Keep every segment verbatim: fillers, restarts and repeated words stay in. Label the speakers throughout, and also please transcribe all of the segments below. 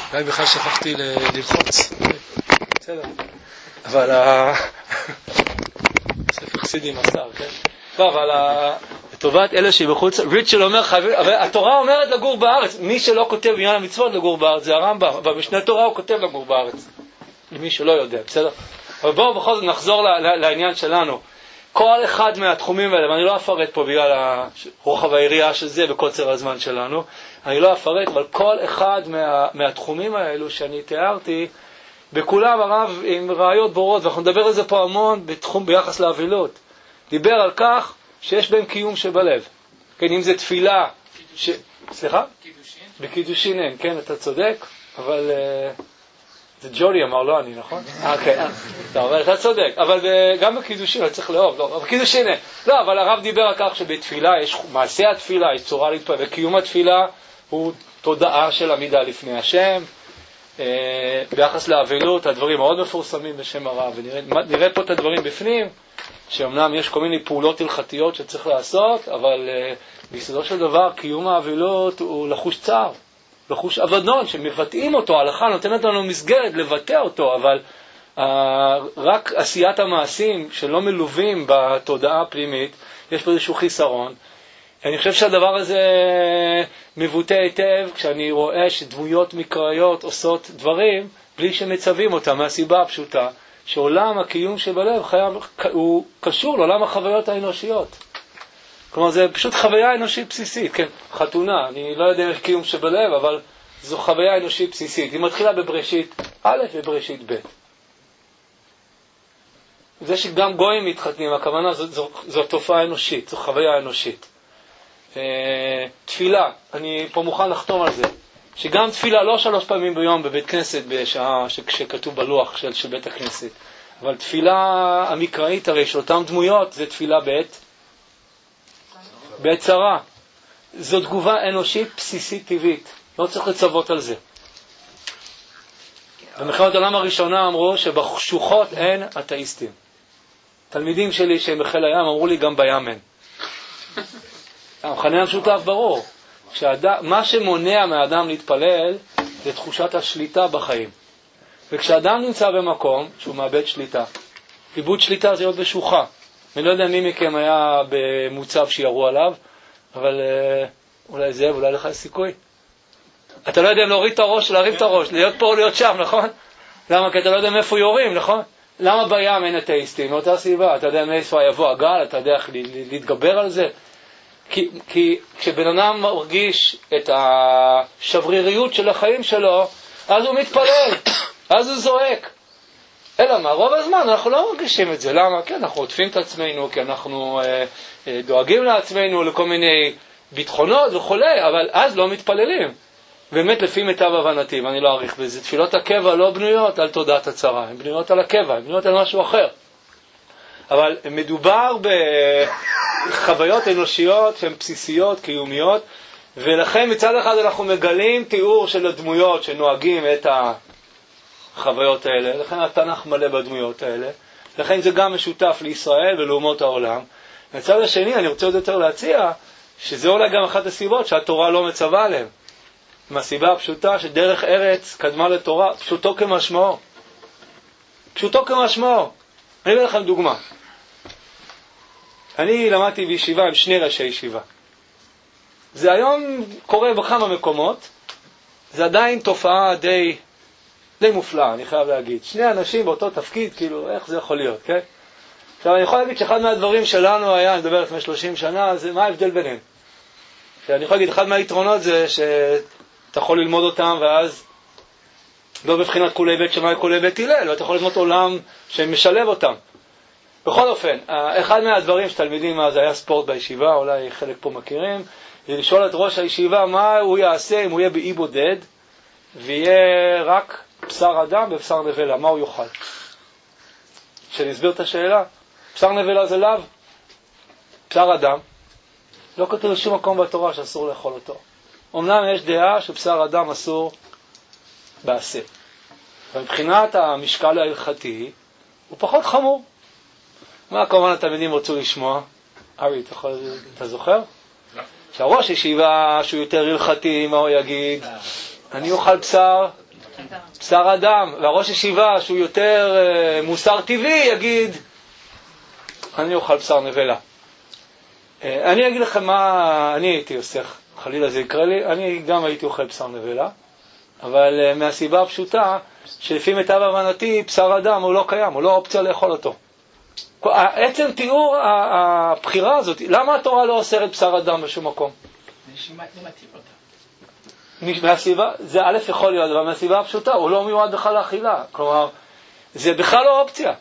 Speaker 1: אולי בכלל שכחתי ללחוץ. בסדר. אבל ה... ספר חסידים עשר, כן? לא, אבל לטובת אלה שבחוץ, ריצ'ל אומר, אבל התורה אומרת לגור בארץ. מי שלא כותב בעניין המצוות לגור בארץ, זה הרמב"ם. אבל במשנה תורה הוא כותב לגור בארץ. למי שלא יודע, בסדר? אבל בואו בכל זאת נחזור לעניין שלנו. כל אחד מהתחומים האלה, ואני לא אפרט פה בגלל רוחב היריעה של זה וקוצר הזמן שלנו, אני לא אפרט, אבל כל אחד מה, מהתחומים האלו שאני תיארתי, בכולם הרב עם ראיות ברורות, ואנחנו נדבר על זה פה המון בתחום ביחס לאבילות. דיבר על כך שיש בהם קיום שבלב. כן, אם זה תפילה... ש... סליחה? קידושין? בקידושין אין, כן, אתה צודק, אבל... Uh... זה ג'ולי אמר, לא אני, נכון? אוקיי, טוב, אבל אתה צודק, אבל גם בקידושין, אני צריך לאהוב, לא, בקידושין אין. לא, אבל הרב דיבר על כך שבתפילה יש, מעשה התפילה, יש צורה להתפלל, וקיום התפילה הוא תודעה של עמידה לפני השם, ביחס לאבילות, הדברים מאוד מפורסמים בשם הרב, ונראה פה את הדברים בפנים, שאומנם יש כל מיני פעולות הלכתיות שצריך לעשות, אבל ביסודו של דבר, קיום האבילות הוא לחוש צער. לחוש אבדון, שמבטאים אותו, ההלכה נותנת לנו מסגרת לבטא אותו, אבל uh, רק עשיית המעשים שלא מלווים בתודעה הפנימית, יש פה איזשהו חיסרון. אני חושב שהדבר הזה מבוטא היטב כשאני רואה שדמויות מקראיות עושות דברים בלי שמצווים אותם, מהסיבה הפשוטה, שעולם הקיום שבלב חייב, הוא קשור לעולם החוויות האנושיות. כלומר, זה פשוט חוויה אנושית בסיסית, כן? חתונה, אני לא יודע איך קיום שבלב, אבל זו חוויה אנושית בסיסית. היא מתחילה בבראשית א' ובראשית ב'. זה שגם גויים מתחתנים, הכוונה זו, זו, זו תופעה אנושית, זו חוויה אנושית. אה, תפילה, אני פה מוכן לחתום על זה, שגם תפילה לא שלוש פעמים ביום בבית כנסת בשעה שכתוב בלוח של, של בית הכנסת, אבל תפילה המקראית הרי של אותם דמויות זה תפילה בעת בעת צרה. זו תגובה אנושית בסיסית טבעית. לא צריך לצוות על זה. במלחמת העולם הראשונה אמרו שבחשוכות אין אתאיסטים. תלמידים שלי שהם בחיל הים אמרו לי גם בים אין. המכנה המשותף ברור. כשאדם, מה שמונע מהאדם להתפלל זה תחושת השליטה בחיים. וכשאדם נמצא במקום שהוא מאבד שליטה, איבוד שליטה זה להיות בשוחה. אני לא יודע מי מכם היה במוצב שירו עליו, אבל אה, אולי זה, אולי לך יש סיכוי. אתה לא יודע להוריד את הראש, להרים את הראש, להיות פה או להיות שם, נכון? למה? כי אתה לא יודע מאיפה יורים, נכון? למה בים אין אתאיסטים? מאותה סיבה, אתה יודע מאיפה יבוא הגל, אתה יודע איך להתגבר על זה? כי, כי כשבן אדם מרגיש את השבריריות של החיים שלו, אז הוא מתפלל, אז הוא זועק. אלא מה? רוב הזמן אנחנו לא מרגישים את זה. למה? כי אנחנו עוטפים את עצמנו, כי אנחנו אה, אה, דואגים לעצמנו לכל מיני ביטחונות וכולי, אבל אז לא מתפללים. באמת לפי מיטב הבנתי, ואני לא אעריך בזה, תפילות הקבע לא בנויות על תודעת הצרה, הן בנויות על הקבע, הן בנויות על משהו אחר. אבל מדובר בחוויות אנושיות שהן בסיסיות, קיומיות, ולכן מצד אחד אנחנו מגלים תיאור של הדמויות שנוהגים את החוויות האלה, לכן התנ"ך מלא בדמויות האלה, לכן זה גם משותף לישראל ולאומות העולם. מצד השני אני רוצה עוד יותר להציע, שזה אולי גם אחת הסיבות שהתורה לא מצווה עליהם. מהסיבה הפשוטה שדרך ארץ קדמה לתורה, פשוטו כמשמעו. פשוטו כמשמעו. אני אביא לכם דוגמה. אני למדתי בישיבה עם שני ראשי ישיבה. זה היום קורה בכמה מקומות, זה עדיין תופעה די, די מופלאה, אני חייב להגיד. שני אנשים באותו תפקיד, כאילו, איך זה יכול להיות, כן? עכשיו, אני יכול להגיד שאחד מהדברים שלנו היה, אני מדבר לפני שלושים שנה, זה מה ההבדל ביניהם. אני יכול להגיד, אחד מהיתרונות זה שאתה יכול ללמוד אותם, ואז לא בבחינת כולי בית שמאי כולי בית הלל, ואתה יכול ללמוד עולם שמשלב אותם. בכל אופן, אחד מהדברים שתלמידים אז היה ספורט בישיבה, אולי חלק פה מכירים, זה לשאול את ראש הישיבה מה הוא יעשה אם הוא יהיה באי בודד, ויהיה רק בשר אדם ובשר נבלה, מה הוא יאכל? שנסביר את השאלה, בשר נבלה זה לאו, בשר אדם, לא כתוב לשום מקום בתורה שאסור לאכול אותו. אמנם יש דעה שבשר אדם אסור בעשה. ומבחינת המשקל ההלכתי, הוא פחות חמור. מה כמובן התלמידים רצו לשמוע? ארי, אתה, יכול, אתה זוכר? לא. שהראש ישיבה שהוא יותר הלכתי, מה הוא יגיד? אני אוכל בשר בשר אדם, והראש ישיבה שהוא יותר uh, מוסר טבעי יגיד, אני אוכל בשר נבלה. Uh, אני אגיד לכם מה אני הייתי עושה, חלילה זה יקרה לי, אני גם הייתי אוכל בשר נבלה, אבל uh, מהסיבה הפשוטה, שלפי מיטב הבנתי, בשר אדם הוא לא קיים, הוא לא אופציה לאכול אותו. עצם תיאור הבחירה הזאת, למה התורה לא אוסרת בשר אדם בשום מקום?
Speaker 2: זה מתאים אותה.
Speaker 1: מהסיבה, זה א' יכול להיות, אבל מהסיבה הפשוטה, הוא לא מיועד בכלל לאכילה. כלומר, זה בכלל לא אופציה.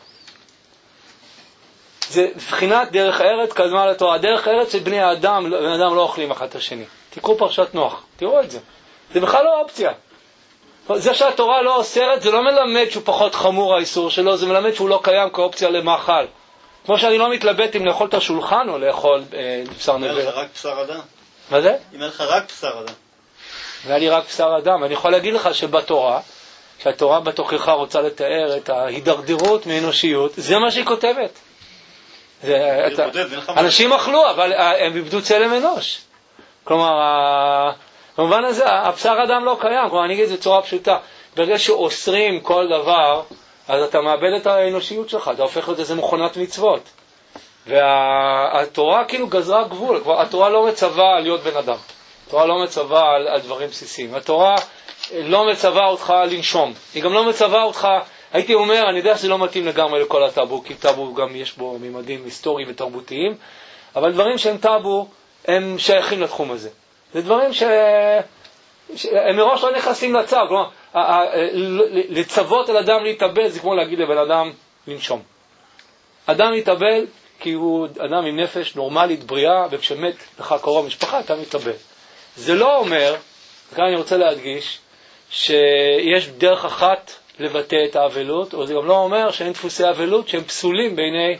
Speaker 1: זה בחינת דרך ארץ קדמה לתורה. דרך ארץ של בני האדם, בני אדם לא אוכלים אחד את השני. תקראו פרשת נוח, תראו את זה. זה בכלל לא אופציה. זה שהתורה לא אוסרת, זה לא מלמד שהוא פחות חמור האיסור שלו, זה מלמד שהוא לא קיים כאופציה למאכל. כמו שאני לא מתלבט אם לאכול את השולחן או לאכול אה, בשר נבל.
Speaker 3: אם אין לך רק בשר אדם.
Speaker 1: מה זה?
Speaker 3: אם אין לך רק בשר אדם.
Speaker 1: והיה לי רק בשר אדם. אני יכול להגיד לך שבתורה, שהתורה בתוכך רוצה לתאר את ההידרדרות מאנושיות, זה מה שהיא כותבת. זה, אתה, אנשים אכלו, אבל הם איבדו צלם אנוש. כלומר, במובן הזה, הבשר אדם לא קיים. כלומר, אני אגיד את זה בצורה פשוטה. ברגע שאוסרים כל דבר, אז אתה מאבד את האנושיות שלך, אתה הופך להיות איזה מכונת מצוות. והתורה כאילו גזרה גבול, התורה לא מצווה להיות בן אדם. התורה לא מצווה על, על דברים בסיסיים. התורה לא מצווה אותך לנשום. היא גם לא מצווה אותך, הייתי אומר, אני יודע שזה לא מתאים לגמרי לכל הטאבו, כי טאבו גם יש בו ממדים היסטוריים ותרבותיים, אבל דברים שהם טאבו, הם שייכים לתחום הזה. זה דברים ש... הם מראש לא נכנסים לצו. כלומר, לצוות על אדם להתאבל זה כמו להגיד לבן אדם לנשום. אדם מתאבל כי הוא אדם עם נפש נורמלית, בריאה, וכשמת לך קרוב משפחה, אתה מתאבל. זה לא אומר, וכאן אני רוצה להדגיש, שיש דרך אחת לבטא את האבלות, או זה גם לא אומר שאין דפוסי אבלות שהם פסולים בעיני,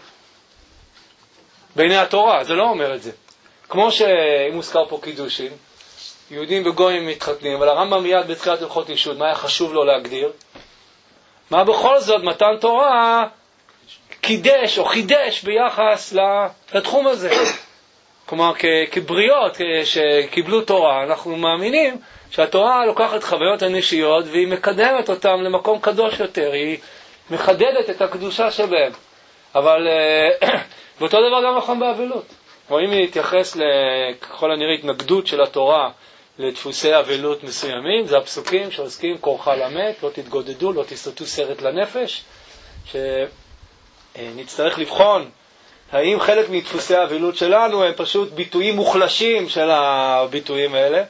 Speaker 1: בעיני התורה. זה לא אומר את זה. כמו שאם מוזכר פה קידושין, יהודים וגויים מתחתנים, אבל הרמב"ם מיד בתחילת הלכות אישות, מה היה חשוב לו להגדיר? מה בכל זאת מתן תורה קידש או חידש ביחס לתחום הזה. כלומר, כבריות שקיבלו תורה, אנחנו מאמינים שהתורה לוקחת חוויות אנושיות והיא מקדמת אותם למקום קדוש יותר, היא מחדדת את הקדושה שבהם. אבל באותו דבר גם נכון באבלות. כלומר, אם נתייחס לכל הנראה התנגדות של התורה לדפוסי אבלות מסוימים, זה הפסוקים שעוסקים כורחה למת, לא תתגודדו, לא תסתתו סרט לנפש, שנצטרך לבחון האם חלק מדפוסי האבלות שלנו הם פשוט ביטויים מוחלשים של הביטויים האלה.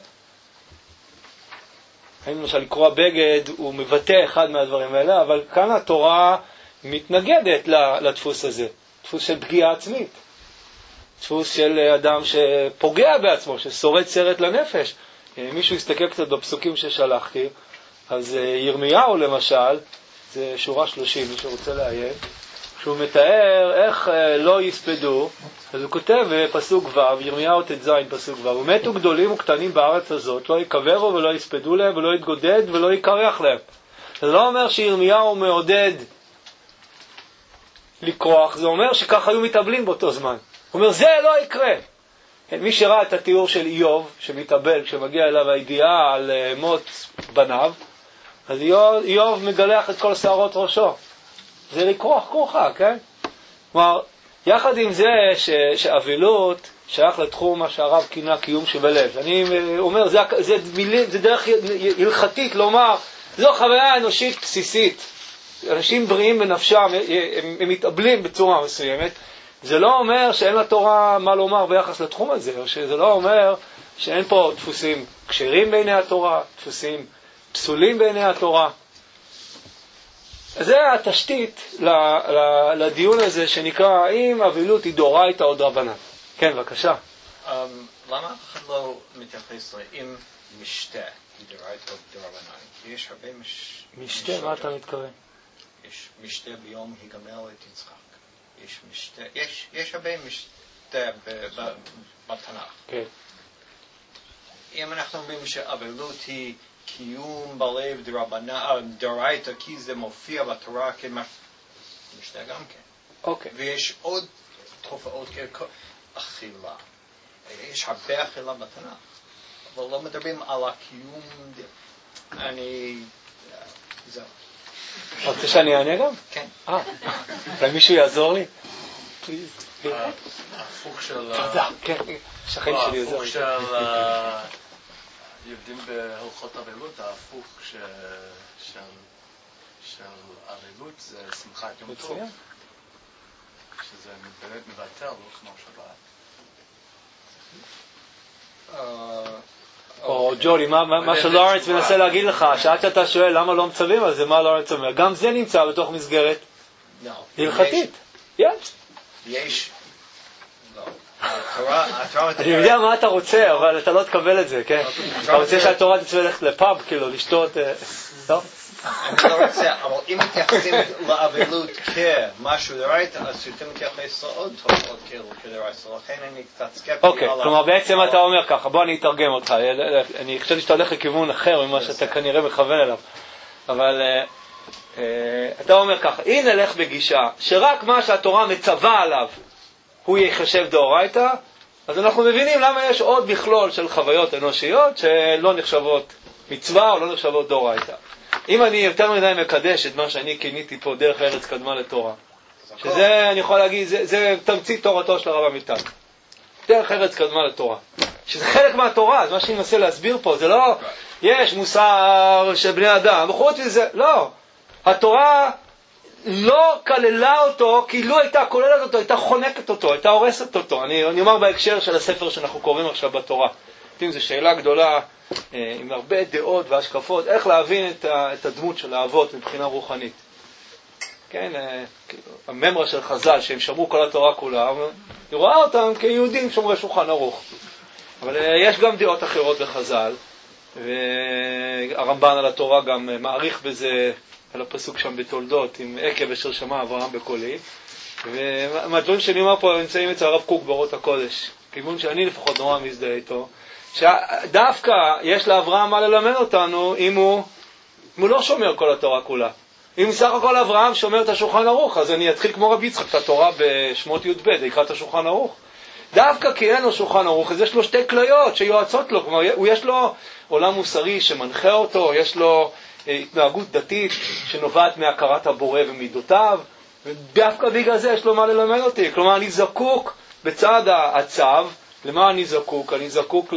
Speaker 1: האם למשל לקרוא בגד הוא מבטא אחד מהדברים האלה, אבל כאן התורה מתנגדת לדפוס הזה, דפוס של פגיעה עצמית, דפוס של אדם שפוגע בעצמו, ששורד סרט לנפש. מישהו יסתכל קצת בפסוקים ששלחתי, אז ירמיהו למשל, זה שורה שלושים, מי שרוצה לעיין, שהוא מתאר איך לא יספדו, אז הוא כותב בפסוק ו', ירמיהו ת' ז' פסוק ו', ומתו גדולים וקטנים בארץ הזאת, לא יקברו ולא יספדו להם ולא יתגודד ולא יקרח להם. זה לא אומר שירמיהו מעודד לקרוח, זה אומר שכך היו מתאבלים באותו זמן. הוא אומר, זה לא יקרה. מי שראה את התיאור של איוב, שמתאבל כשמגיע אליו הידיעה על מות בניו, אז איוב, איוב מגלח את כל שערות ראשו. זה לקרוח כרוחה, כן? כלומר, יחד עם זה ש, שאבלות שייך לתחום מה שהרב כינה קיום שבלב. אני אומר, זה, זה, מילים, זה דרך הלכתית לומר, זו חוויה אנושית בסיסית. אנשים בריאים בנפשם, הם, הם מתאבלים בצורה מסוימת. זה לא אומר שאין לתורה מה לומר ביחס לתחום הזה, או שזה לא אומר שאין פה דפוסים כשרים בעיני התורה, דפוסים פסולים בעיני התורה. זה התשתית לדיון הזה שנקרא האם אבלות היא דאורייתא או דרבנן. כן, בבקשה.
Speaker 4: למה אף אחד לא מתייחס לאם משתה היא דאורייתא או דרבנן? יש הרבה מש...
Speaker 1: משתה, מה אתה מתכוון?
Speaker 4: יש משתה ביום היגמל את יצחק. יש משתה, יש, יש הרבה משתה בתנ"ך.
Speaker 1: כן.
Speaker 4: אם אנחנו אומרים שאבלות היא קיום בלב דרבנן, דאורייתא, כי זה מופיע בתורה כמשתה גם כן.
Speaker 1: אוקיי.
Speaker 4: ויש עוד תופעות כאכילה. יש הרבה אכילה בתנ"ך. אבל לא מדברים על הקיום. אני... זהו.
Speaker 1: אתה רוצה שאני אענה גם?
Speaker 4: כן.
Speaker 1: אה, אולי מישהו יעזור לי?
Speaker 5: ההפוך של...
Speaker 1: תודה, כן, שכן שלי עוזר.
Speaker 5: ההפוך של... יודעים בהלכות אבלות, ההפוך של אבלות זה שמחת יום טוב. שזה באמת מבטל, לא כמו שבת.
Speaker 1: או ג'ולי, מה שלורנס מנסה להגיד לך, שעד שאתה שואל למה לא מצווים על זה, מה לורנס אומר? גם זה נמצא בתוך מסגרת הלכתית. יש.
Speaker 4: יש.
Speaker 1: אני יודע מה אתה רוצה, אבל אתה לא תקבל את זה, כן? אתה רוצה שהתורה תצווה ללכת לפאב, כאילו, לשתות... טוב?
Speaker 4: אני לא רוצה, אבל אם מתייחסים לאבלות כמשהו דרייתא, אז יותר מתייחס לעוד תופעות כאילו כדרייתא, לכן אני קצת סקפטי.
Speaker 1: אוקיי, כלומר בעצם אתה אומר ככה, בוא אני אתרגם אותך, אני חושב שאתה הולך לכיוון אחר ממה שאתה כנראה מכוון אליו, אבל אתה אומר ככה, אם נלך בגישה שרק מה שהתורה מצווה עליו הוא ייחשב דאורייתא, אז אנחנו מבינים למה יש עוד מכלול של חוויות אנושיות שלא נחשבות מצווה או לא נחשבות דאורייתא. אם אני יותר מדי מקדש את מה שאני כיניתי פה דרך ארץ קדמה לתורה, שזה אני יכול להגיד, זה, זה תמצית תורתו של הרב עמיטל, דרך ארץ קדמה לתורה, שזה חלק מהתורה. אז מה שאני מנסה להסביר פה זה לא יש מוסר של בני אדם וחוץ מזה, לא, התורה לא כללה אותו, כי לא הייתה כוללת אותו, הייתה חונקת אותו, הייתה הורסת אותו. אני, אני אומר בהקשר של הספר שאנחנו קוראים עכשיו בתורה, זו שאלה גדולה עם הרבה דעות והשקפות, איך להבין את, ה, את הדמות של האבות מבחינה רוחנית. כן, הממרה של חז"ל, שהם שמרו כל התורה כולה, אני רואה אותם כיהודים שומרי שולחן ערוך. אבל יש גם דעות אחרות בחז"ל, והרמב"ן על התורה גם מעריך בזה, על הפסוק שם בתולדות, עם עקב אשר שמע אברהם בקולי. ומהדברים שאני אומר פה נמצאים אצל הרב קוק באורות הקודש, כיוון שאני לפחות נורא מזדהה איתו, שדווקא יש לאברהם מה ללמד אותנו אם הוא, אם הוא לא שומר כל התורה כולה. אם סך הכל אברהם שומר את השולחן ערוך, אז אני אתחיל כמו רבי יצחק את התורה בשמות י"ב, יקרא את השולחן ערוך. דווקא כי אין לו שולחן ערוך, אז יש לו שתי כליות שיועצות לו, כלומר הוא יש לו עולם מוסרי שמנחה אותו, יש לו התנהגות דתית שנובעת מהכרת הבורא ומידותיו, ודווקא בגלל זה יש לו מה ללמד אותי. כלומר אני זקוק בצד הצו, למה אני זקוק? אני זקוק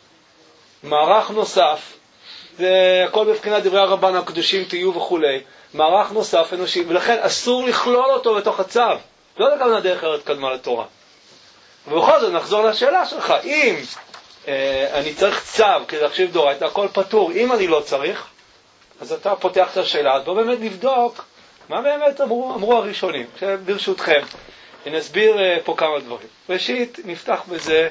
Speaker 1: למערך נוסף, זה הכל בבחינת דברי הרבן הקדושים תהיו וכולי, מערך נוסף אנושי, ולכן אסור לכלול אותו בתוך הצו, לא לכוונה דרך ארץ קדמה לתורה. ובכל זאת נחזור לשאלה שלך, אם אה, אני צריך צו כדי להחשיב דאורייתא, הכל פטור. אם אני לא צריך, אז אתה פותח את השאלה, אז בוא באמת נבדוק מה באמת אמרו, אמרו הראשונים. ברשותכם, אני אסביר אה, פה כמה דברים. ראשית, נפתח בזה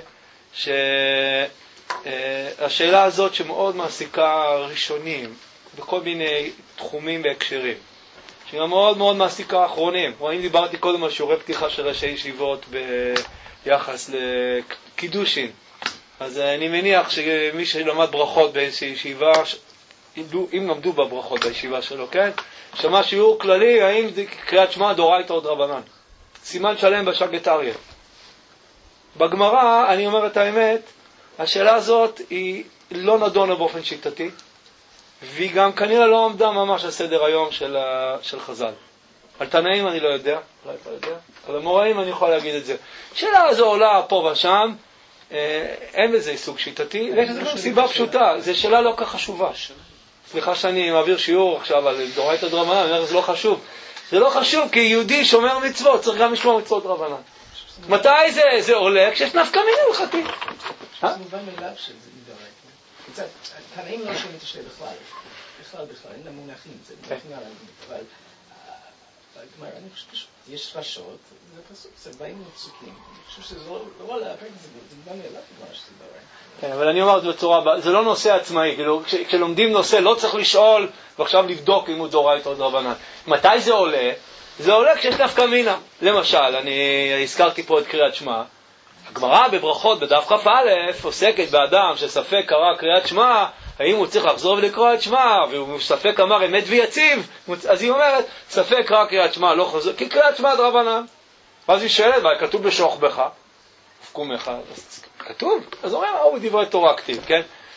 Speaker 1: שהשאלה אה, הזאת שמאוד מעסיקה ראשונים בכל מיני תחומים והקשרים, שגם מאוד מאוד מעסיקה אחרונים. או אם דיברתי קודם על שיעורי פתיחה של ראשי ישיבות ביחס לקידושין, אז אני מניח שמי שלמד ברכות באיזושהי ישיבה, אם למדו בברכות בישיבה שלו, כן? שמע שיעור כללי, האם קריאת שמע דאורייתא או דרבנן. סימן שלם בשגת אריה. בגמרא, אני אומר את האמת, השאלה הזאת היא לא נדונה באופן שיטתי, והיא גם כנראה לא עמדה ממש על סדר היום של, של חז"ל. על תנאים אני לא יודע, אולי אתה יודע, על המוראים אני יכול להגיד את זה. שאלה הזו עולה פה ושם, אה, אין בזה סוג שיטתי, ויש לזה סיבה פשוטה, זו שאלה לא כך חשובה. סליחה שאני מעביר שיעור עכשיו על דאורייתא דרבנן, אני אומר, זה לא חשוב. זה לא חשוב, כי יהודי שומר מצוות, צריך גם לשמור מצוות דרבנן. מתי זה, זה עולה? כשיש נפקא מינה הלכתית.
Speaker 2: זה מובן מאליו שזה מדאורייתא. תנאים לא שומעים את השאלה בכלל. בכלל, בכלל, אין למונחים, זה מונחים על האנגלית, אבל אני חושב פשוט, יש שרשות, זה פסוק, זה באים לפסוקים. אני חושב שזה לא על הפרק, זה מובן מאליו כבר שזה דאורייתא.
Speaker 1: כן, אבל אני אומר את זה בצורה הבאה, זה לא נושא עצמאי, כאילו, כשלומדים נושא לא צריך לשאול ועכשיו לבדוק אם הוא דאורייתא או דרבנן. מתי זה עולה? זה עולה כשיש נפקא מינה. למשל, אני הזכרתי פה את קריאת שמע. הגמרא בברכות בדף כ"א עוסקת באדם שספק קרא קריאת שמע, האם הוא צריך לחזור ולקרוא את שמע, והוא ספק אמר אמת ויציב, אז היא אומרת, ספק קרא קריאת שמע, לא חזור, כי קריאת שמע דרבנן. ואז היא שואלת, כתוב בשוכבך, ופקומך, כתוב, אז אומר, הוא דברי תורה כתיב, כן?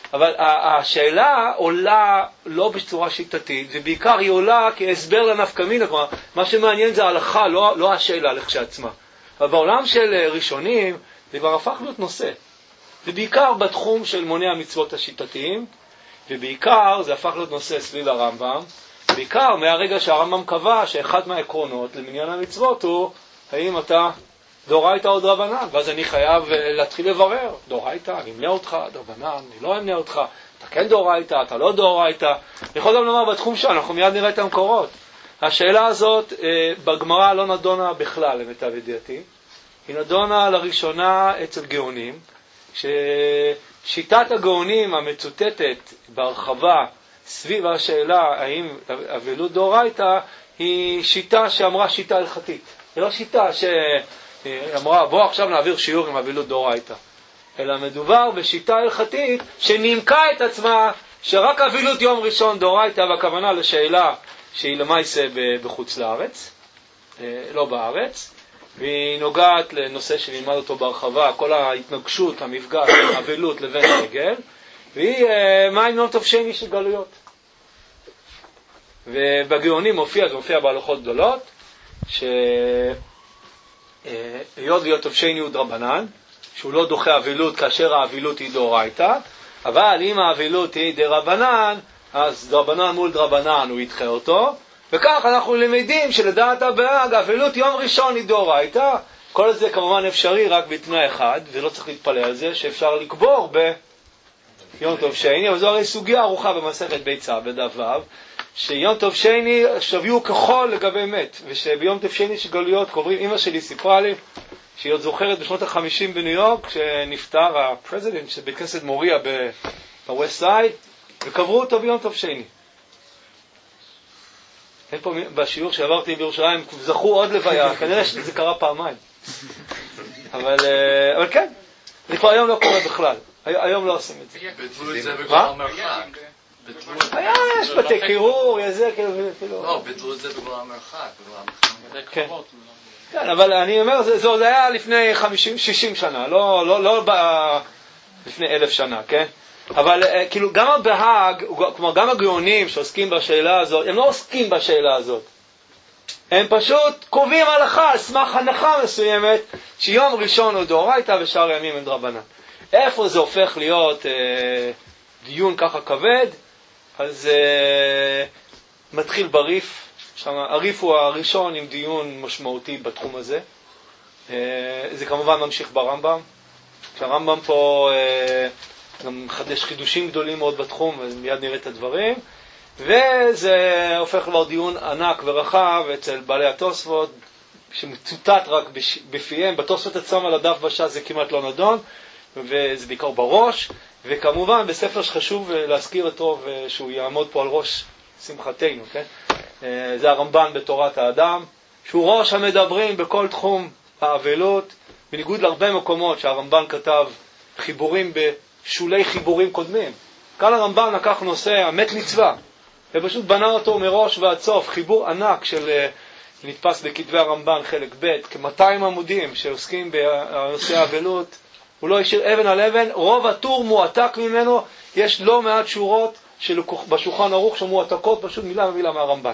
Speaker 1: אבל השאלה עולה לא בצורה שיטתית, ובעיקר היא עולה כהסבר לנפקא מינה, כלומר, מה שמעניין זה ההלכה, לא, לא השאלה לכשעצמה. אבל בעולם של ראשונים, זה כבר הפך להיות נושא. ובעיקר בתחום של מוני המצוות השיטתיים, ובעיקר זה הפך להיות נושא סביב הרמב"ם, בעיקר מהרגע שהרמב"ם קבע שאחד מהעקרונות למניין המצוות הוא, האם אתה דאורייתא או דרבנן, ואז אני חייב להתחיל לברר, דאורייתא, אני אמנה אותך, דרבנן, אני לא אמנה אותך, אתה כן דאורייתא, אתה לא דאורייתא. אני יכול גם לומר בתחום שלנו, אנחנו מיד נראה את המקורות. השאלה הזאת בגמרא לא נדונה בכלל למיטב ידיעתי, היא נדונה לראשונה אצל גאונים, ששיטת הגאונים המצוטטת בהרחבה סביב השאלה האם אבלות דאורייתא היא שיטה שאמרה שיטה הלכתית. היא לא שיטה שאמרה בוא עכשיו נעביר שיעור עם אבלות דאורייתא, אלא מדובר בשיטה הלכתית שנימקה את עצמה שרק אבלות יום ראשון דאורייתא, והכוונה לשאלה שהיא למעשה בחוץ לארץ, לא בארץ, והיא נוגעת לנושא שנלמד אותו בהרחבה, כל ההתנגשות, המפגש, האבלות לבין העגל, והיא מה עם יום טוב שני של גלויות. ובגאונים מופיע, זה מופיע בהלכות גדולות, שהיות ויום טוב שני הוא דרבנן, שהוא לא דוחה אבלות כאשר האבלות היא דאורייתא, אבל אם האבלות היא דרבנן, אז דרבנן מול דרבנן הוא ידחה אותו, וכך אנחנו למדים שלדעת הבהג, אבלות יום ראשון היא דאורייתא. כל זה כמובן אפשרי רק בתנאי אחד, ולא צריך להתפלא על זה, שאפשר לקבור ביום טוב שני, אבל זו הרי סוגיה ארוכה במסכת ביצה, בדף ו', שיום טוב שני שוויו כחול לגבי מת, ושביום טוב שני שגלויות קוברים, אמא שלי סיפרה לי, שהיא עוד זוכרת בשנות החמישים בניו יורק, כשנפטר הפרזידנט של בית כנסת מוריה בווסט סייד, וקברו אותו ביום טוב שני. אין פה בשיעור שעברתי בירושלים, זכו עוד לוויה, כנראה שזה קרה פעמיים. אבל, אבל כן, זה כבר היום לא קורה בכלל. היום לא עושים את זה.
Speaker 5: ביטלו את זה בגלל המרחק.
Speaker 1: היה, יש בתי קירור, יש זה, כאילו...
Speaker 5: לא, ביטלו את זה בגלל המרחק.
Speaker 1: כן. כן, אבל אני אומר, זה עוד היה לפני חמישים שישים שנה, לא, לא, לא לפני אלף שנה, כן? אבל כאילו גם הבהג, כלומר גם הגאונים שעוסקים בשאלה הזאת, הם לא עוסקים בשאלה הזאת. הם פשוט קובעים הלכה על סמך הנחה מסוימת, שיום ראשון הוא דאורייתא ושאר ימים הם דרבנן. איפה זה הופך להיות אה, דיון ככה כבד? אז אה, מתחיל בריף, שם, הריף הוא הראשון עם דיון משמעותי בתחום הזה. אה, זה כמובן ממשיך ברמב"ם. כשהרמב"ם פה אה, גם מחדש חידושים גדולים מאוד בתחום, ומיד נראה את הדברים. וזה הופך כבר דיון ענק ורחב אצל בעלי התוספות, שמצוטט רק בפיהם. בתוספות עצמם על הדף בש"ס זה כמעט לא נדון, וזה בעיקר בראש. וכמובן בספר שחשוב להזכיר אותו ושהוא יעמוד פה על ראש שמחתנו, כן? זה הרמב"ן בתורת האדם, שהוא ראש המדברים בכל תחום האבלות, בניגוד להרבה מקומות שהרמב"ן כתב חיבורים בשולי חיבורים קודמים. כאן הרמב"ן לקח נושא המת מצווה, ופשוט בנה אותו מראש ועד סוף, חיבור ענק של נתפס בכתבי הרמב"ן חלק ב', כ-מאתיים עמודים שעוסקים בנושא האבלות. הוא לא השאיר אבן על אבן, רוב הטור מועתק ממנו, יש לא מעט שורות בשולחן ערוך שמועתקות פשוט מילה ומילה מהרמב"ן.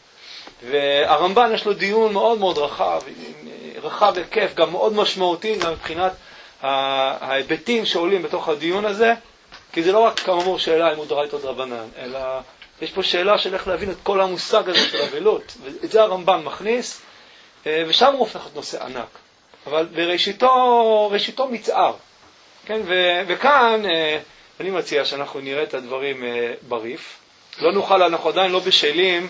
Speaker 1: והרמב"ן יש לו דיון מאוד מאוד רחב, רחב היקף, גם מאוד משמעותי, גם מבחינת ההיבטים שעולים בתוך הדיון הזה, כי זה לא רק כאמור שאלה אם הוא דאורייתא או דרבנן, אלא יש פה שאלה של איך להבין את כל המושג הזה של אבלות, ואת זה הרמב"ן מכניס, ושם הוא הופך את נושא ענק. אבל בראשיתו, ראשיתו מצער. כן, ו, וכאן אני מציע שאנחנו נראה את הדברים בריף. לא נוכל, אנחנו עדיין לא בשלים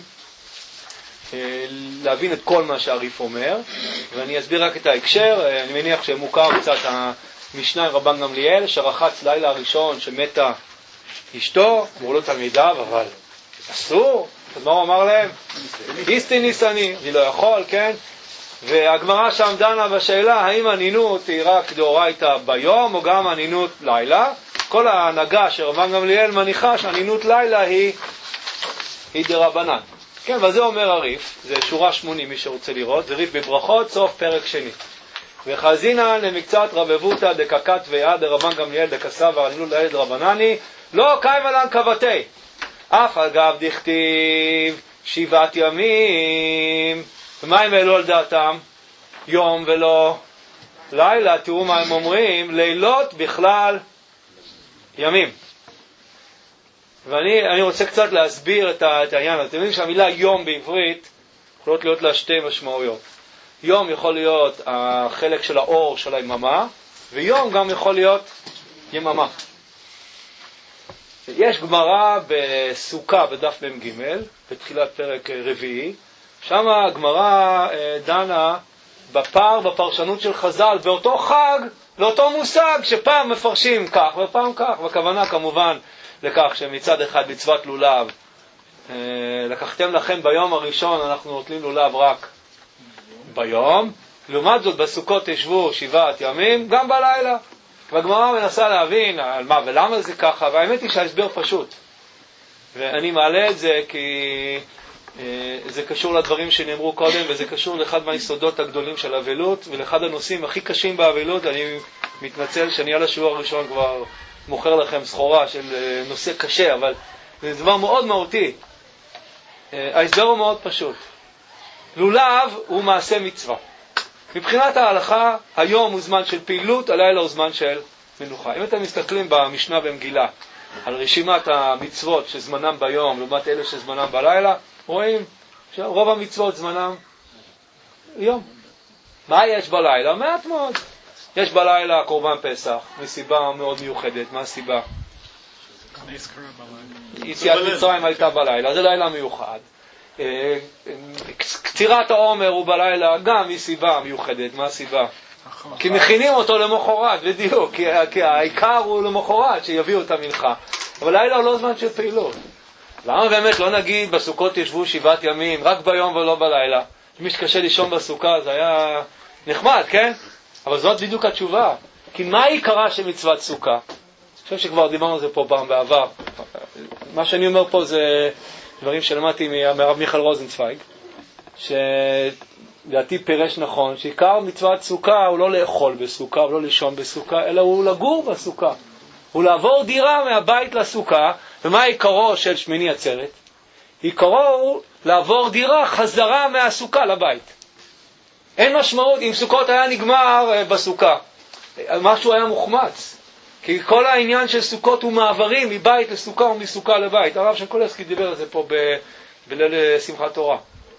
Speaker 1: להבין את כל מה שהריף אומר, ואני אסביר רק את ההקשר. אני מניח שמוכר קצת המשנה עם רבן גמליאל, שרחץ לילה הראשון שמתה אשתו, אמרו לו תלמידיו, אבל אסור. אז מה הוא אמר להם? איסטי ניסני, אני לא יכול, כן? והגמרא שם דנה בשאלה האם הנינות היא רק דאורייתא ביום או גם הנינות לילה. כל ההנהגה של רבן גמליאל מניחה שהנינות לילה היא, היא דרבנן. כן, וזה אומר הריף, זה שורה שמונים מי שרוצה לראות, זה ריף בברכות, סוף פרק שני. וחזינן למקצת רבבותא דקקת ויד דרבן גמליאל דקסה והנינות לילה דרבנני, לא קיימה לן כבתי. אף אגב דכתיב שבעת ימים. ומה הם העלו על דעתם? יום ולא לילה. תראו מה הם אומרים, לילות בכלל ימים. ואני אני רוצה קצת להסביר את, ה, את העניין. אתם יודעים שהמילה יום בעברית יכולות להיות לה שתי משמעויות. יום יכול להיות החלק של האור של היממה, ויום גם יכול להיות יממה. יש גמרא בסוכה בדף מ"ג, בתחילת פרק רביעי, שם הגמרא דנה בפער בפרשנות של חז"ל, באותו חג, לאותו מושג שפעם מפרשים כך ופעם כך, והכוונה כמובן לכך שמצד אחד מצוות לולב, לקחתם לכם ביום הראשון, אנחנו נוטלים לולב רק ביום, לעומת זאת בסוכות ישבו שבעת ימים, גם בלילה. והגמרא מנסה להבין על מה ולמה זה ככה, והאמת היא שההסבר פשוט. ואני מעלה את זה כי אה, זה קשור לדברים שנאמרו קודם, וזה קשור לאחד מהיסודות הגדולים של אבלות, ולאחד הנושאים הכי קשים באבלות. אני מתנצל שאני על השיעור הראשון כבר מוכר לכם סחורה של אה, נושא קשה, אבל זה דבר מאוד מהותי. אה, ההסבר הוא מאוד פשוט. לולב הוא מעשה מצווה. מבחינת ההלכה, היום הוא זמן של פעילות, הלילה הוא זמן של מנוחה. אם אתם מסתכלים במשנה במגילה על רשימת המצוות שזמנם ביום לעומת אלה שזמנם בלילה, רואים שרוב המצוות זמנם יום. מה יש בלילה? מעט מאוד. יש בלילה קורבן פסח, מסיבה מאוד מיוחדת. מה הסיבה? יציאת מצרים הייתה בלילה, זה לילה מיוחד. קצירת העומר הוא בלילה גם מסיבה מיוחדת. מה הסיבה? כי מכינים אותו למחרת, בדיוק, כי, כי העיקר הוא למחרת שיביאו את המנחה. אבל לילה הוא לא זמן של פעילות. למה באמת לא נגיד בסוכות ישבו שבעת ימים רק ביום ולא בלילה? מי שקשה לישון בסוכה זה היה נחמד, כן? אבל זאת בדיוק התשובה. כי מה עיקרה של מצוות סוכה? אני חושב שכבר דיברנו על זה פה פעם בעבר. מה שאני אומר פה זה דברים שלמדתי מהרב מיכאל רוזנצוויג, שדעתי פירש נכון, שעיקר מצוות סוכה הוא לא לאכול בסוכה, הוא לא לישון בסוכה, אלא הוא לגור בסוכה. הוא לעבור דירה מהבית לסוכה. ומה עיקרו של שמיני עצרת? עיקרו הוא לעבור דירה חזרה מהסוכה לבית. אין משמעות, אם סוכות היה נגמר בסוכה, משהו היה מוחמץ. כי כל העניין של סוכות הוא מעברים מבית לסוכה ומסוכה לבית. הרב שנקולסקי דיבר על זה פה ב- בליל שמחת תורה.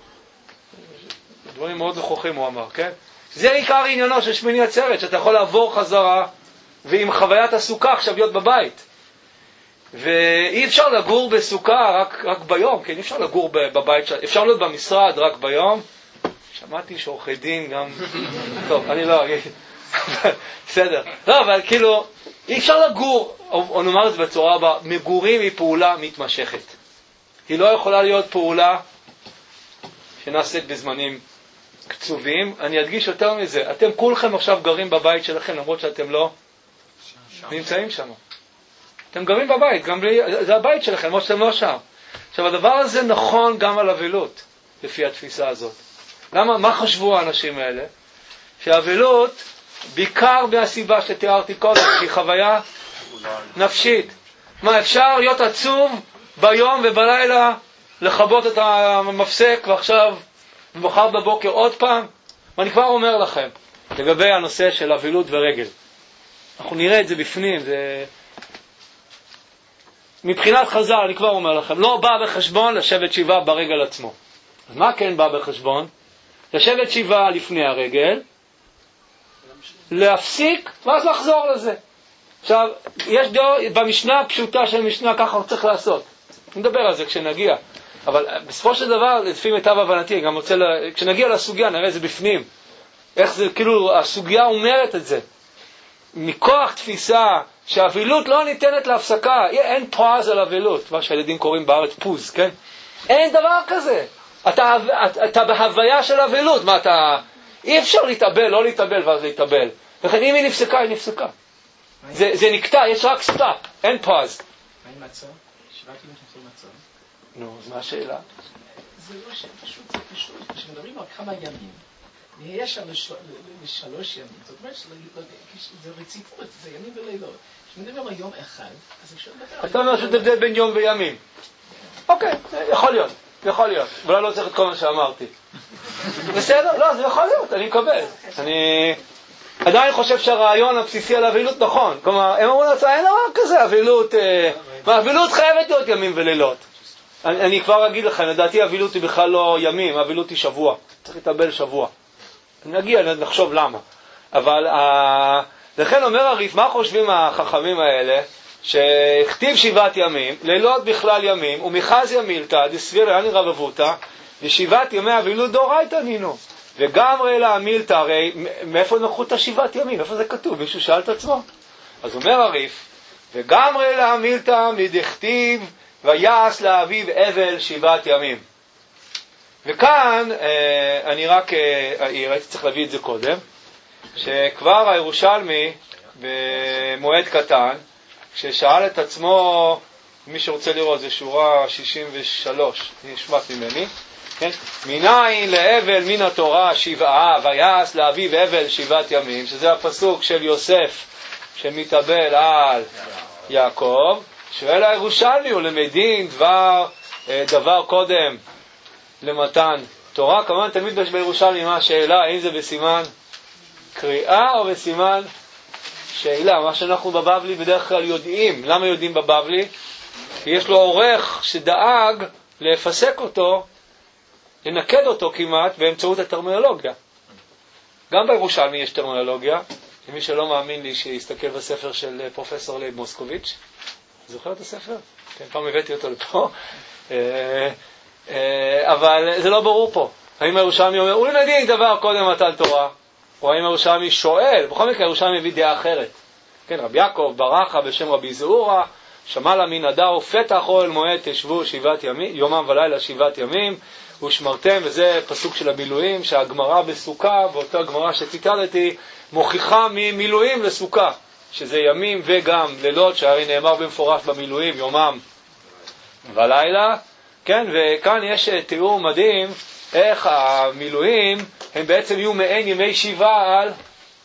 Speaker 1: דברים מאוד נכוחים הוא אמר, כן? זה עיקר עניינו של שמיני עצרת, שאתה יכול לעבור חזרה ועם חוויית הסוכה עכשיו להיות בבית. ואי אפשר לגור בסוכה רק, רק ביום, כן? אי אפשר לגור בבית, אפשר להיות במשרד רק ביום. שמעתי שעורכי דין גם... טוב, אני לא אגיד. בסדר. לא, אבל כאילו, אי אפשר לגור, או נאמר את זה בצורה הבאה, מגורים היא פעולה מתמשכת. היא לא יכולה להיות פעולה שנעשית בזמנים קצובים. אני אדגיש יותר מזה, אתם כולכם עכשיו גרים בבית שלכם, למרות שאתם לא נמצאים שם. אתם גרים בבית, גם בלי, זה הבית שלכם, למרות שאתם לא שם. עכשיו, הדבר הזה נכון גם על אבלות, לפי התפיסה הזאת. למה, מה חשבו האנשים האלה? שהאבלות, בעיקר מהסיבה שתיארתי קודם, שהיא חוויה נפשית. מה, אפשר להיות עצוב ביום ובלילה, לכבות את המפסק, ועכשיו, ומחר בבוקר עוד פעם? ואני כבר אומר לכם, לגבי הנושא של אבלות ורגל. אנחנו נראה את זה בפנים, זה... מבחינת חז"ל, אני כבר אומר לכם, לא בא בחשבון לשבת שבעה ברגל עצמו. אז מה כן בא בחשבון? לשבת שבעה לפני הרגל, להפסיק, ואז לחזור לזה. עכשיו, יש דור, במשנה הפשוטה של המשנה, ככה הוא צריך לעשות. נדבר על זה כשנגיע. אבל בסופו של דבר, לפי מיטב הבנתי, גם רוצה, לה, כשנגיע לסוגיה, נראה את זה בפנים. איך זה, כאילו, הסוגיה אומרת את זה. מכוח תפיסה שהאבילות לא ניתנת להפסקה, אין פוז על אבילות, מה שהילדים קוראים בארץ פוז, כן? אין דבר כזה. אתה, אתה, אתה בהוויה של אבילות, מה אתה... אי אפשר להתאבל, לא להתאבל ואז להתאבל. לכן אם היא נפסקה, היא נפסקה. זה, זה נקטע, יש רק סטאפ, אין פוז.
Speaker 2: מה עם מצון? שבעת ימים שאתם מצון?
Speaker 1: נו, אז מה השאלה?
Speaker 2: זה לא שפשוט, זה פשוט, כשמדברים על כמה ימים, נהיה שם לשלוש ימים, זאת אומרת שזה רציפות, זה ימים ולילות. כשמדברים על יום אחד, אז אפשר לדבר...
Speaker 1: אתה אומר שזה הבדל בין יום וימים. אוקיי, יכול להיות, יכול להיות. אולי לא צריך את כל מה שאמרתי. בסדר? לא, זה יכול להיות, אני מקבל. אני עדיין חושב שהרעיון הבסיסי על אבילות נכון. כלומר, הם אמרו לעצמם, אין דבר כזה, אבילות... מה, אבילות חייבת להיות ימים ולילות. אני, אני כבר אגיד לכם, לדעתי אבילות היא בכלל לא ימים, אבילות היא שבוע. צריך להתאבל שבוע. נגיע, נחשוב למה. אבל, ה... לכן אומר הריף, מה חושבים החכמים האלה? שהכתיב שבעת ימים, לילות בכלל ימים, ומחז ימילתא, דסביר אני רבבותא, ושבעת ימי אבילות דאורייתא נינו. וגם ראה המילתא, הרי מאיפה נקחו את השבעת ימים? איפה זה כתוב? מישהו שאל את עצמו? אז אומר הריף, וגם ראה המילתא מדכתיב, ויעש לאביו אבל שבעת ימים. וכאן אני רק אעיר, הייתי צריך להביא את זה קודם, שכבר הירושלמי במועד קטן, כששאל את עצמו, מי שרוצה לראות, זה שורה שישים ושלוש, נשמט ממני, כן? מניין לאבל מן התורה שבעה, ויעש לאביו אבל שבעת ימים, שזה הפסוק של יוסף שמתאבל על יעקב. שואל הירושלמי, הוא למדין דבר, דבר קודם למתן תורה. כמובן תמיד בירושלמי מה השאלה, האם זה בסימן קריאה או בסימן שאלה? מה שאנחנו בבבלי בדרך כלל יודעים. למה יודעים בבבלי? כי יש לו עורך שדאג לפסק אותו, לנקד אותו כמעט באמצעות הטרמינולוגיה. גם בירושלמי יש טרמינולוגיה. למי שלא מאמין לי שיסתכל בספר של פרופסור לייב מוסקוביץ'. זוכר את הספר? כן, פעם הבאתי אותו לפה. אבל זה לא ברור פה. האם הירושלמי אומר, הוא למדין דבר קודם מתן תורה? או האם הירושלמי שואל? בכל מקרה, הירושלמי מביא דעה אחרת. כן, רבי יעקב ברכה בשם רבי זעורה, שמע לה מן הדר, פתח אוהל מועד תשבו שבעת ימים, יומם ולילה שבעת ימים, ושמרתם, וזה פסוק של המילואים, שהגמרא בסוכה, באותה הגמרא שציטטתי, מוכיחה ממילואים לסוכה, שזה ימים וגם לילות, שהרי נאמר במפורש במילואים, יומם ולילה, כן, וכאן יש תיאור מדהים, איך המילואים הם בעצם יהיו מעין ימי שיבה על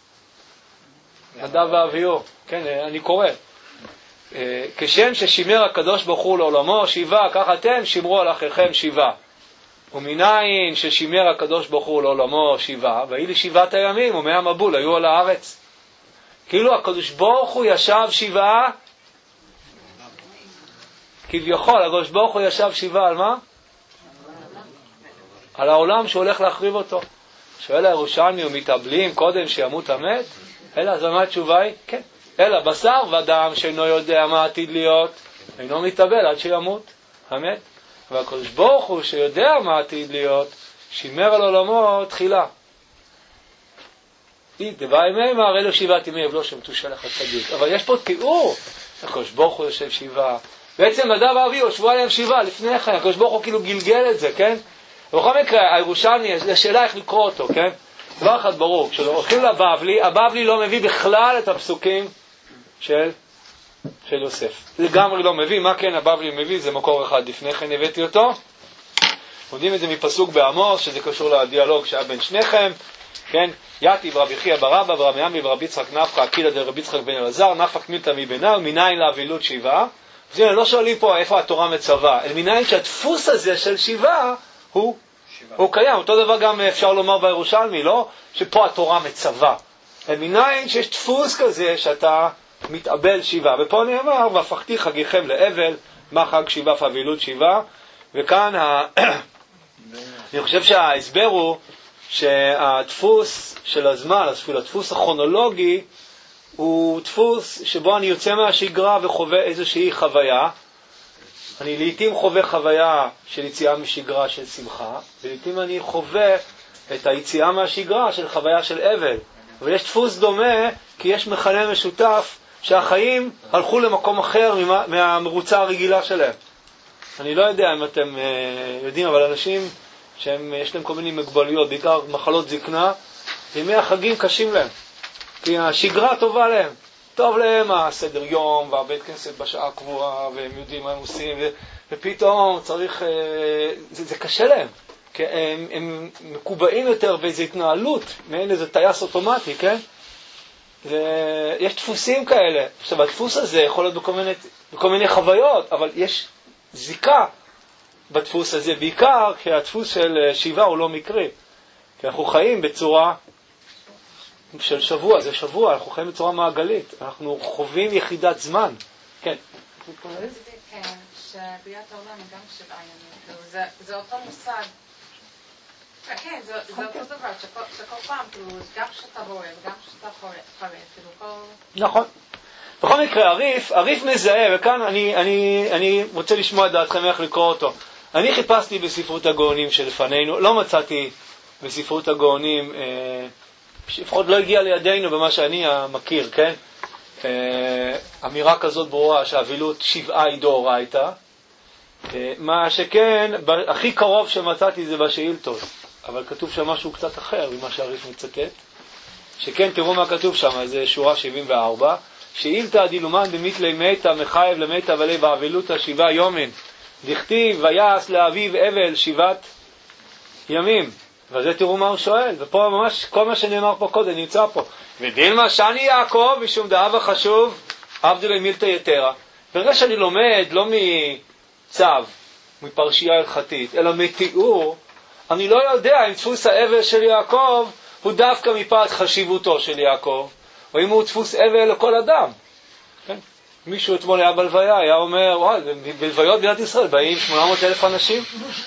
Speaker 1: נדב ואביהו. כן, אני קורא. כשם ששימר הקדוש ברוך הוא לעולמו שיבה, כך אתם שמרו על אחיכם שיבה. ומניין ששימר הקדוש ברוך הוא לעולמו שיבה, והיא לשבעת הימים, ומי המבול היו על הארץ. כאילו הקדוש ברוך הוא ישב שבעה, כביכול הקדוש ברוך הוא ישב שבעה על מה? על העולם שהולך להחריב אותו. שואל הירושלמי, ומתאבלים קודם שימות המת? אלא, אז מה התשובה היא? כן. אלא בשר ודם שאינו יודע מה עתיד להיות, אינו מתאבל עד שימות המת. והקדוש ברוך הוא שיודע מה עתיד להיות, שימר על עולמו תחילה. דבא ימי אמר, אלו שבעת ימי יבלו שמתו שלח הצדיק. אבל יש פה תיאור, הקדוש ברוך הוא יושב שבעה. בעצם נדב ואביהו ישבו עליהם שבעה לפני כן, הקדוש ברוך הוא כאילו גלגל את זה, כן? ובכל מקרה, הירושלמי, השאלה איך לקרוא אותו, כן? דבר אחד ברור, כשהולכים לבבלי, הבבלי לא מביא בכלל את הפסוקים של, של יוסף. לגמרי לא מביא, מה כן הבבלי מביא? זה מקור אחד, לפני כן הבאתי אותו. יודעים את זה מפסוק בעמוס, שזה קשור לדיאלוג שהיה בין שניכם, כן? יתי ורבי חייא ברבא ורבי עמי ורבי יצחק נפקא, אקילה דרבי יצחק בן אלעזר, נפק מילתא מבינה, ומניין לאבילות שבעה. אז הנה, לא שואלים פה איפה התורה מצווה, אלא מניין שהדפוס הזה של שבעה הוא, הוא קיים. אותו דבר גם אפשר לומר בירושלמי, לא? שפה התורה מצווה. אלא מניין שיש דפוס כזה שאתה מתאבל שבעה. ופה נאמר, והפכתי חגיכם לאבל, מה חג שבעה ואבילות שבעה. וכאן ה... אני חושב שההסבר הוא שהדפוס של הזמן, הדפוס הכרונולוגי, הוא דפוס שבו אני יוצא מהשגרה וחווה איזושהי חוויה. אני לעתים חווה חוויה של יציאה משגרה של שמחה, ולעתים אני חווה את היציאה מהשגרה של חוויה של אבל. אבל יש דפוס דומה, כי יש מכנה משותף שהחיים הלכו למקום אחר מהמרוצה הרגילה שלהם. אני לא יודע אם אתם יודעים, אבל אנשים שיש להם כל מיני מגבלויות, בעיקר מחלות זקנה, ימי החגים קשים להם. כי השגרה טובה להם. טוב להם הסדר יום והבית כנסת בשעה קבועה, והם יודעים מה הם עושים, ו- ופתאום צריך, זה, זה קשה להם. הם, הם מקובעים יותר באיזו התנהלות, מעין איזה טייס אוטומטי, כן? ויש דפוסים כאלה. עכשיו, הדפוס הזה יכול להיות בכל מיני, בכל מיני חוויות, אבל יש זיקה בדפוס הזה, בעיקר כי הדפוס של שיבה הוא לא מקרי. כי אנחנו חיים בצורה של שבוע, זה שבוע, אנחנו חיים בצורה מעגלית, אנחנו חווים יחידת זמן. כן.
Speaker 6: כן, שביאת העולם היא גם שבעה ימים. זה אותו מושג. כן, זה אותו דבר, שכל פעם, גם שאתה רואה וגם שאתה חווה, כאילו כל...
Speaker 1: נכון. בכל מקרה, הריף, הריף מזהה, וכאן אני, אני, אני רוצה לשמוע את דעתכם איך לקרוא אותו. אני חיפשתי בספרות הגאונים שלפנינו, לא מצאתי בספרות הגאונים, אה, לפחות לא הגיע לידינו במה שאני מכיר, כן? אה, אמירה כזאת ברורה שהאבילות שבעה היא דאורייתא. אה, מה שכן, הכי קרוב שמצאתי זה בשאילתות, אבל כתוב שם משהו קצת אחר ממה שהריף מצטט. שכן, תראו מה כתוב שם, זה שורה שבעים וארבע. שאילתא דילומן דמיתלי מיתא מחייב למיתא ולי באבילותא שבעה יומין. דכתיב ויעש לאביו אבל שבעת ימים. וזה תראו מה הוא שואל. ופה ממש כל מה שנאמר פה קודם נמצא פה. ודילמה שאני יעקב משום דאבה חשוב עבדולי מילתא יתרה. ברגע שאני לומד לא מצו, מפרשייה הלכתית, אלא מתיאור, אני לא יודע אם דפוס האבל של יעקב הוא דווקא מפאת חשיבותו של יעקב, או אם הוא דפוס אבל לכל אדם. כן? מישהו אתמול היה בלוויה, היה אומר, וואי, בלוויות בינת ישראל באים שמונה מאות אלף אנשים.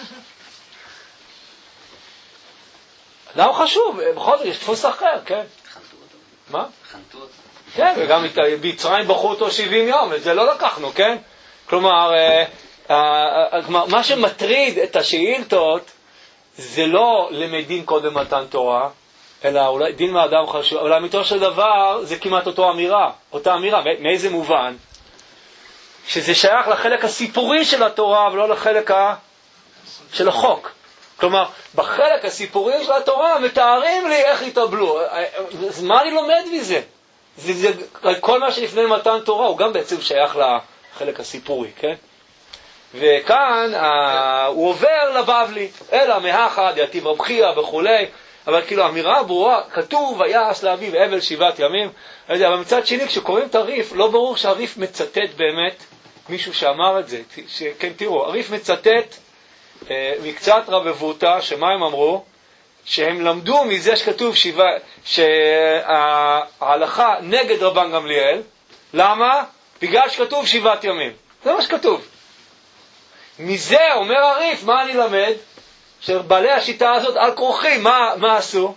Speaker 1: אדם חשוב, בכל זאת יש דפוס אחר, כן?
Speaker 7: חנתו אותו.
Speaker 1: מה?
Speaker 7: חנתו אותו.
Speaker 1: כן, וגם ביצרים בחרו אותו שבעים יום, את זה לא לקחנו, כן? כלומר, מה שמטריד את השאילתות זה לא למדים קודם מתן תורה, אלא אולי דין מהאדם חשוב, אבל אמיתו של דבר זה כמעט אותו אמירה, אותה אמירה, מאיזה מובן? שזה שייך לחלק הסיפורי של התורה, ולא לחלק ה... של החוק. כלומר, בחלק הסיפורי של התורה מתארים לי איך יתאבלו. אז מה אני לומד מזה? זה, זה, כל מה שלפני מתן תורה הוא גם בעצם שייך לחלק הסיפורי, כן? וכאן ה... הוא עובר לבבלי, אלא מהחד, יתיב רבחיה וכולי, אבל כאילו אמירה ברורה, כתוב ויעש לאביו אבל שבעת ימים, אבל מצד שני כשקוראים את הריף, לא ברור שהריף מצטט באמת מישהו שאמר את זה. כן, תראו, הריף מצטט אה, מקצת רבבותא, שמה הם אמרו? שהם למדו מזה שכתוב שבע, שההלכה נגד רבן גמליאל. למה? בגלל שכתוב שבעת ימים. זה מה שכתוב. מזה אומר הריף, מה אני למד? שבעלי השיטה הזאת על כורחי, מה, מה עשו?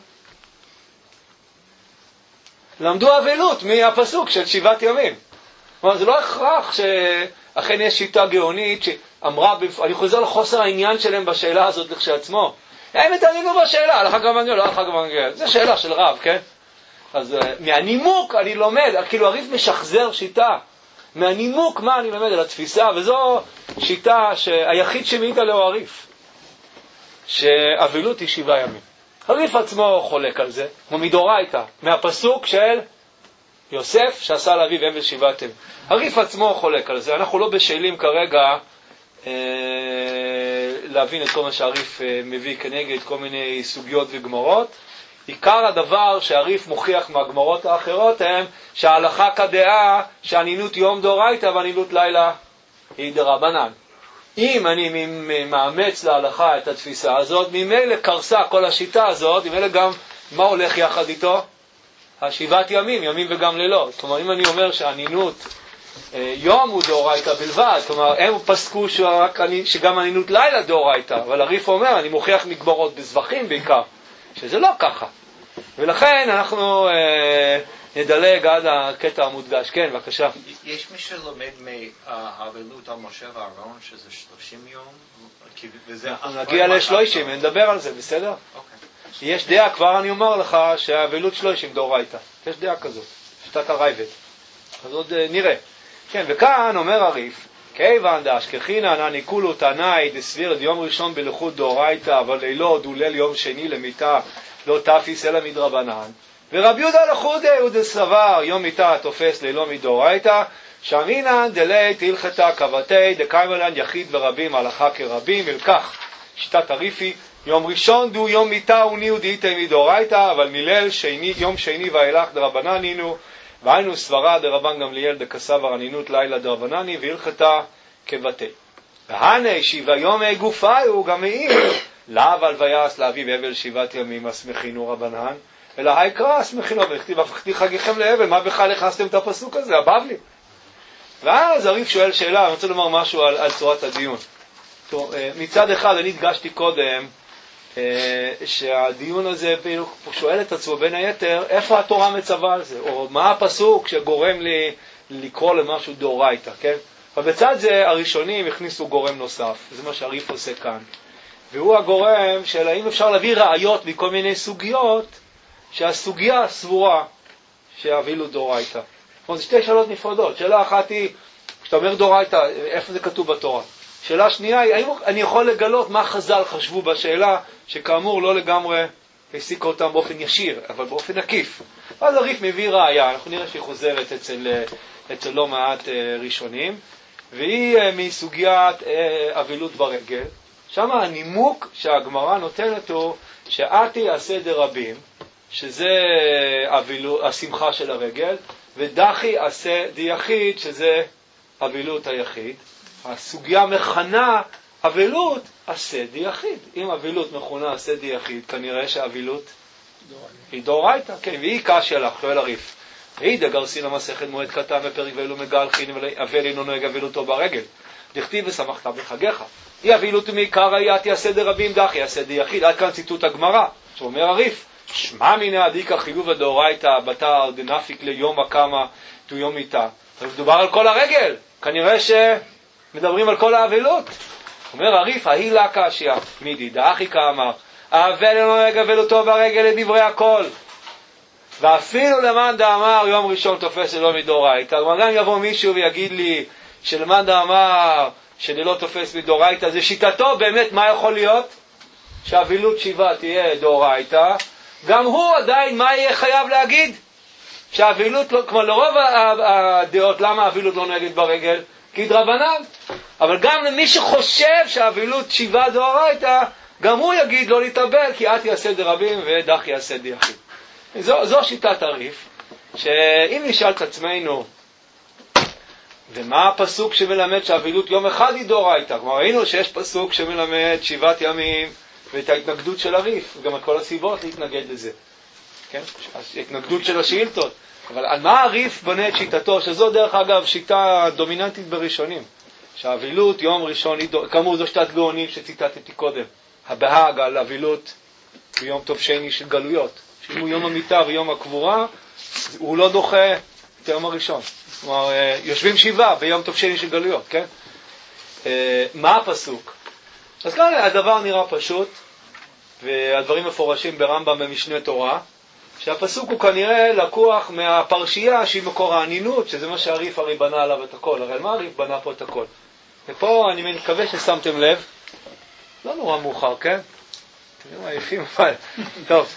Speaker 1: למדו אבלות מהפסוק של שבעת ימים. כלומר, זה לא הכרח שאכן יש שיטה גאונית שאמרה, אני חוזר לחוסר העניין שלהם בשאלה הזאת לכשעצמו. הם מתעניינו בשאלה, הלכה גמליאל, לא הלכה גמליאל. זו שאלה של רב, כן? אז מהנימוק אני לומד, כאילו הריף משחזר שיטה. מהנימוק מה אני לומד על התפיסה, וזו שיטה שהיחיד שמעיד עליה הוא הריף. שאבילות היא שבעה ימים. הריף עצמו חולק על זה, כמו מדאורייתא, מהפסוק של יוסף שעשה לאביו אבל שבעת ימים. הריף עצמו חולק על זה. אנחנו לא בשאלים כרגע אה, להבין את כל מה שהריף אה, מביא כנגד כל מיני סוגיות וגמרות. עיקר הדבר שהריף מוכיח מהגמרות האחרות הם שההלכה כדעה שהנינות יום דאורייתא והנינות לילה היא דרבנן. אם אני מאמץ להלכה את התפיסה הזאת, ממילא קרסה כל השיטה הזאת, ממילא גם מה הולך יחד איתו? השבעת ימים, ימים וגם לילות. כלומר, אם אני אומר שהנינות יום הוא דאורייתא בלבד, כלומר, הם פסקו שרק, שגם הנינות לילה דאורייתא, אבל הריף אומר, אני מוכיח מגברות בזבחים בעיקר, שזה לא ככה. ולכן אנחנו אה, נדלג עד הקטע המודגש. כן, בבקשה.
Speaker 4: יש מי שלומד מהאבלות על משה ואהרון שזה שלושים יום?
Speaker 1: אנחנו נגיע לשלושים, נדבר על זה, בסדר?
Speaker 4: אוקיי.
Speaker 1: יש דעה, כבר אני אומר לך, שהאבלות שלושים דאורייתא. יש דעה כזאת, שיטת הרייבד. אז עוד uh, נראה. כן, וכאן אומר הריף, כיוון דאשכחינן אני כולו תנאי דסביר יום ראשון בלכות דאורייתא, אבל לילות הוא ליל יום שני למיטה, לא תפיס אלא מדרבנן. ורבי יהודה לחודי הוא דסבר יום מיטה תופס לילו מדאורייתא, שאמינן דלי תלכתה כבתי דקיימלן יחיד ורבים הלכה כרבים, ולכך שיטת הריפי, יום ראשון דו יום מיתה וניהו דהיתי מדאורייתא, אבל מילל שני, יום שני ואילך דרבננינו, והיינו סברה דרבן גמליאל דקסבר אנינות לילה דרבנני, והלכתה כבתי. והנה שיבה יומי גופאי הוא גם מעיר, לאו הלוויאס לאביב אבל שבעת ימים הסמכינו רבנן, אלא היקרא הסמכינו, וכתיב הפכתי חגיכם לאבל, מה בכלל הכנסתם את הפסוק הזה, הבבלי? ואז הריף שואל שאלה, אני רוצה לומר משהו על, על צורת הדיון. טוב, מצד אחד אני הדגשתי קודם, שהדיון הזה שואל את עצמו בין היתר, איפה התורה מצווה על זה, או מה הפסוק שגורם לי לקרוא למשהו דאורייתא, כן? אבל בצד זה הראשונים הכניסו גורם נוסף, זה מה שהריף עושה כאן. והוא הגורם של האם אפשר להביא ראיות מכל מיני סוגיות, שהסוגיה סבורה שהבילו דאורייתא. זאת אומרת, זה שתי שאלות נפרדות. שאלה אחת היא, כשאתה אומר דאורייתא, איפה זה כתוב בתורה? שאלה שנייה היא, האם אני יכול לגלות מה חז"ל חשבו בשאלה, שכאמור לא לגמרי העסיקה אותם באופן ישיר, אבל באופן עקיף. אז הריף מביא ראיה, אנחנו נראה שהיא חוזרת אצל, אצל לא מעט ראשונים, והיא מסוגיית אבילות ברגל. שם הנימוק שהגמרא נותנת הוא שעתי עשה דרבים, שזה אבילו, השמחה של הרגל, ודחי עשה דיחיד, שזה אבילות היחיד. הסוגיה מכנה אבילות עשה דיחיד. אם אבילות מכונה עשה דיחיד, כנראה שאבילות היא דאורייתא. כן, והיא קשיא לך, שואל הריף. והיא דגרסין המסכת מועד קטן בפרק ואילו מגלחין, אבל אינו נוהג אבילותו ברגל. דכתיב ושמחת בחגיך. היא אבילות מעיקר הייתי עשה דרבים, דחי עשה דיחיד. עד כאן ציטוט הגמרא. שאומר הריף, שמע מינא דאיכא חיוב הדאורייתא בתר דנפיק ליום הקמה תו יום מיתה. מדובר על כל הרגל. כנראה שמדברים על כל האבילות. אומר הריף, ההיא לה קשיא, מידי דאחי כאמר, אבל אינו נוהג אבילותו ברגל לדברי הכל. ואפילו למאן דאמר יום ראשון תופס ללא מדאורייתא. כלומר, גם יבוא מישהו ויגיד לי שלמאן דאמר שללא תופס מדאורייתא, זה שיטתו, באמת מה יכול להיות? שהאבילות שיבה תהיה דאורייתא. גם הוא עדיין, מה יהיה חייב להגיד? שהאבילות, לא, כמו לרוב הדעות, למה האבילות לא נוהגת ברגל? כי דרבנן. אבל גם למי שחושב שהאבילות שיבה דאורייתא, גם הוא יגיד לא להתאבל, כי עתי עשה דרבים ודחי עשה דיחיד. זו, זו שיטת הריף, שאם נשאל את עצמנו, ומה הפסוק שמלמד שהאבילות יום אחד היא דאורייתא? כלומר, ראינו שיש פסוק שמלמד שבעת ימים, ואת ההתנגדות של הריף, וגם את כל הסיבות להתנגד לזה. כן? ההתנגדות של השאילתות. אבל על מה הריף בנה את שיטתו? שזו דרך אגב שיטה דומיננטית בראשונים. שהאבילות יום ראשון, כאמור זו שיטת גאונים שציטטתי קודם. הבהג על אבילות ביום טוב שני של גלויות. שאם הוא יום המיטה ויום הקבורה, הוא לא דוחה את היום הראשון. כלומר, יושבים שבעה ביום טוב שני של גלויות, כן? מה הפסוק? אז כאן הדבר נראה פשוט, והדברים מפורשים ברמב"ם במשנה תורה, שהפסוק הוא כנראה לקוח מהפרשייה שהיא מקור האנינות, שזה מה שהריף הרי בנה עליו את הכל. הרי מה הריף בנה פה את הכל? ופה אני מקווה ששמתם לב, לא נורא מאוחר, כן? אתם עייפים, אבל... טוב.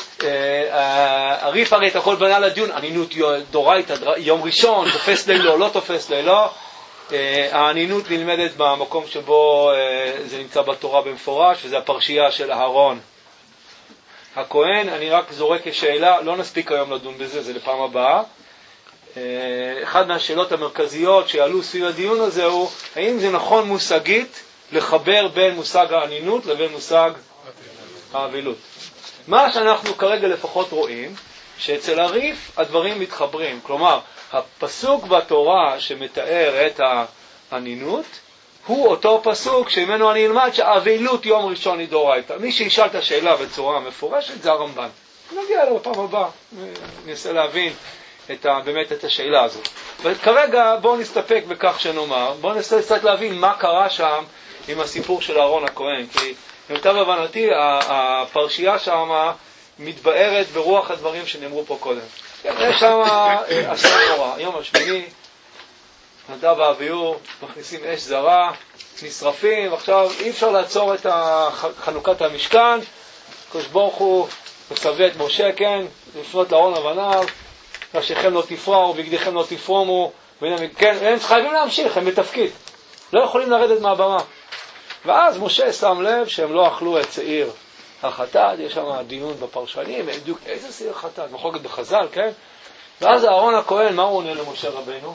Speaker 1: הריף הרי את הכל בנה לדיון, אנינות דאורייתא, יום ראשון, תופס לילו, לא תופס לילו. האנינות נלמדת במקום שבו זה נמצא בתורה במפורש, וזה הפרשייה של אהרון הכהן. אני רק זורק כשאלה, לא נספיק היום לדון בזה, זה לפעם הבאה. אחד מהשאלות המרכזיות שעלו סביב הדיון הזה הוא, האם זה נכון מושגית לחבר בין מושג האנינות לבין מושג האבילות? מה שאנחנו כרגע לפחות רואים, שאצל הריף הדברים מתחברים. כלומר, הפסוק בתורה שמתאר את האנינות, הוא אותו פסוק שממנו אני אלמד שהאבילות יום ראשון היא דאורייתא. מי שישאל את השאלה בצורה מפורשת זה הרמב"ן. נגיע אליו בפעם הבאה, ננסה להבין את ה, באמת את השאלה הזאת. וכרגע בואו נסתפק בכך שנאמר, בואו ננסה קצת להבין מה קרה שם עם הסיפור של אהרון הכהן, כי למיטב הבנתי הפרשייה שם מתבארת ברוח הדברים שנאמרו פה קודם. יש שם אסון נורא, יום השמיני, נדב ואביהו מכניסים אש זרה, נשרפים, עכשיו אי אפשר לעצור את חנוכת המשכן, הקדוש ברוך הוא מצווה את משה, כן, לפנות לארון לבניו, ראשיכם לא תפרעו ובגדיכם לא תפרומו, כן, הם חייבים להמשיך, הם בתפקיד, לא יכולים לרדת מהבמה. ואז משה שם לב שהם לא אכלו את שעיר החטאת, יש שם דיון בפרשנים, בדיוק איזה שעיר חטאת, מחלוקת בחז"ל, כן? ואז אהרון הכהן, מה הוא עונה למשה רבינו?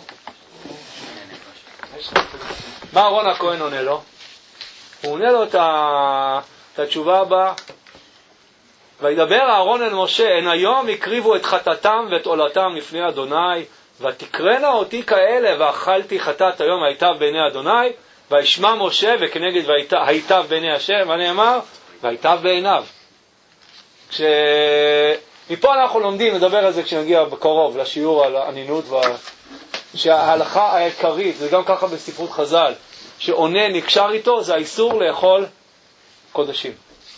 Speaker 1: מה אהרון הכהן עונה לו? הוא עונה לו את, ה... את התשובה הבאה. וידבר אהרון אל משה, הן היום הקריבו את חטאתם ואת עולתם לפני אדוני, ותקרנה אותי כאלה, ואכלתי חטאת היום היטב בעיני אדוני, וישמע משה וכנגד היטב בעיני השם, ונאמר, והיטב בעיניו. כש... מפה אנחנו לומדים, נדבר על זה כשנגיע בקרוב לשיעור על הנינות, וה... שההלכה העיקרית, זה גם ככה בספרות חז"ל, שעונה נקשר איתו, זה האיסור לאכול קודשים.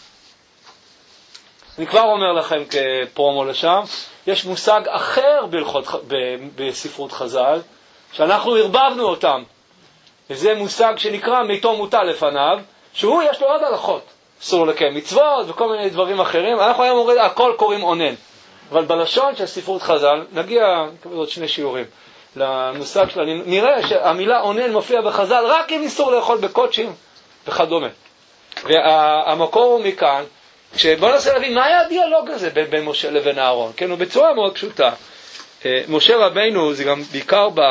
Speaker 1: אני כבר אומר לכם כפרומו לשם, יש מושג אחר בהלכות, ב... בספרות חז"ל, שאנחנו הרבבנו אותם, וזה מושג שנקרא מיתו מוטל לפניו, שהוא יש לו עוד הלכות, אסור לקיים מצוות וכל מיני דברים אחרים, אנחנו היום אומרים, הכל קוראים עונן, אבל בלשון של ספרות חז"ל, נגיע עוד שני שיעורים, למושג שלה, נראה שהמילה עונן מופיע בחז"ל רק אם איסור לאכול בקודשים וכדומה. והמקור הוא מכאן, כשבוא ננסה להבין מה היה הדיאלוג הזה בין, בין משה לבין אהרון, כן, הוא בצורה מאוד פשוטה. משה רבינו, זה גם בעיקר ב,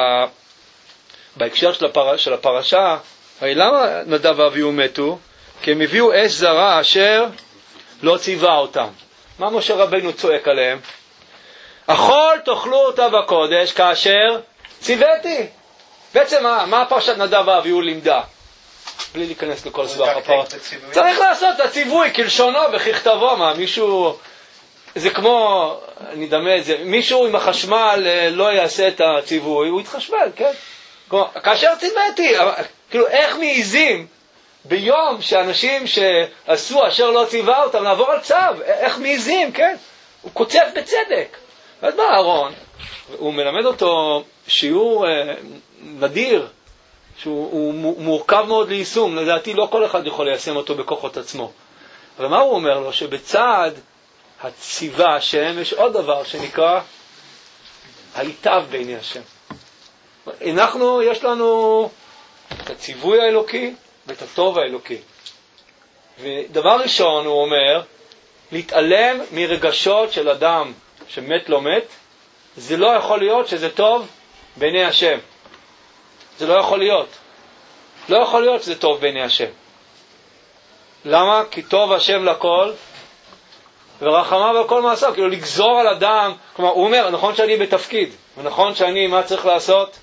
Speaker 1: בהקשר של, הפר, של הפרשה, הרי למה נדב ואביהו מתו? כי הם הביאו אש זרה אשר לא ציווה אותם. מה משה רבינו צועק עליהם? אכול תאכלו אותה בקודש כאשר ציוויתי. בעצם מה, מה הפרשת נדב ואביהו לימדה? בלי להיכנס לכל סבך הפרשה. צריך לעשות את הציווי כלשונו וככתבו. מה, מישהו, זה כמו, אני דמה את זה, מישהו עם החשמל לא יעשה את הציווי, הוא יתחשמל, כן? כמו, כאשר ציוויתי, כאילו איך מעיזים ביום שאנשים שעשו אשר לא ציווה אותם לעבור על צו, איך מעיזים, כן? הוא קוצב בצדק. ואז בא אהרון, הוא מלמד אותו שיעור אה, נדיר, שהוא מורכב מאוד ליישום, לדעתי לא כל אחד יכול ליישם אותו בכוחות עצמו. אבל מה הוא אומר לו? שבצד הציווה השם יש עוד דבר שנקרא היטב בעיני השם. אנחנו, יש לנו את הציווי האלוקי ואת הטוב האלוקי. ודבר ראשון הוא אומר, להתעלם מרגשות של אדם שמת לא מת, זה לא יכול להיות שזה טוב בעיני השם. זה לא יכול להיות. לא יכול להיות שזה טוב בעיני השם. למה? כי טוב השם לכל, ורחמיו על כל מעשיו. כאילו לגזור על אדם, כלומר, הוא אומר, נכון שאני בתפקיד, ונכון שאני, מה צריך לעשות?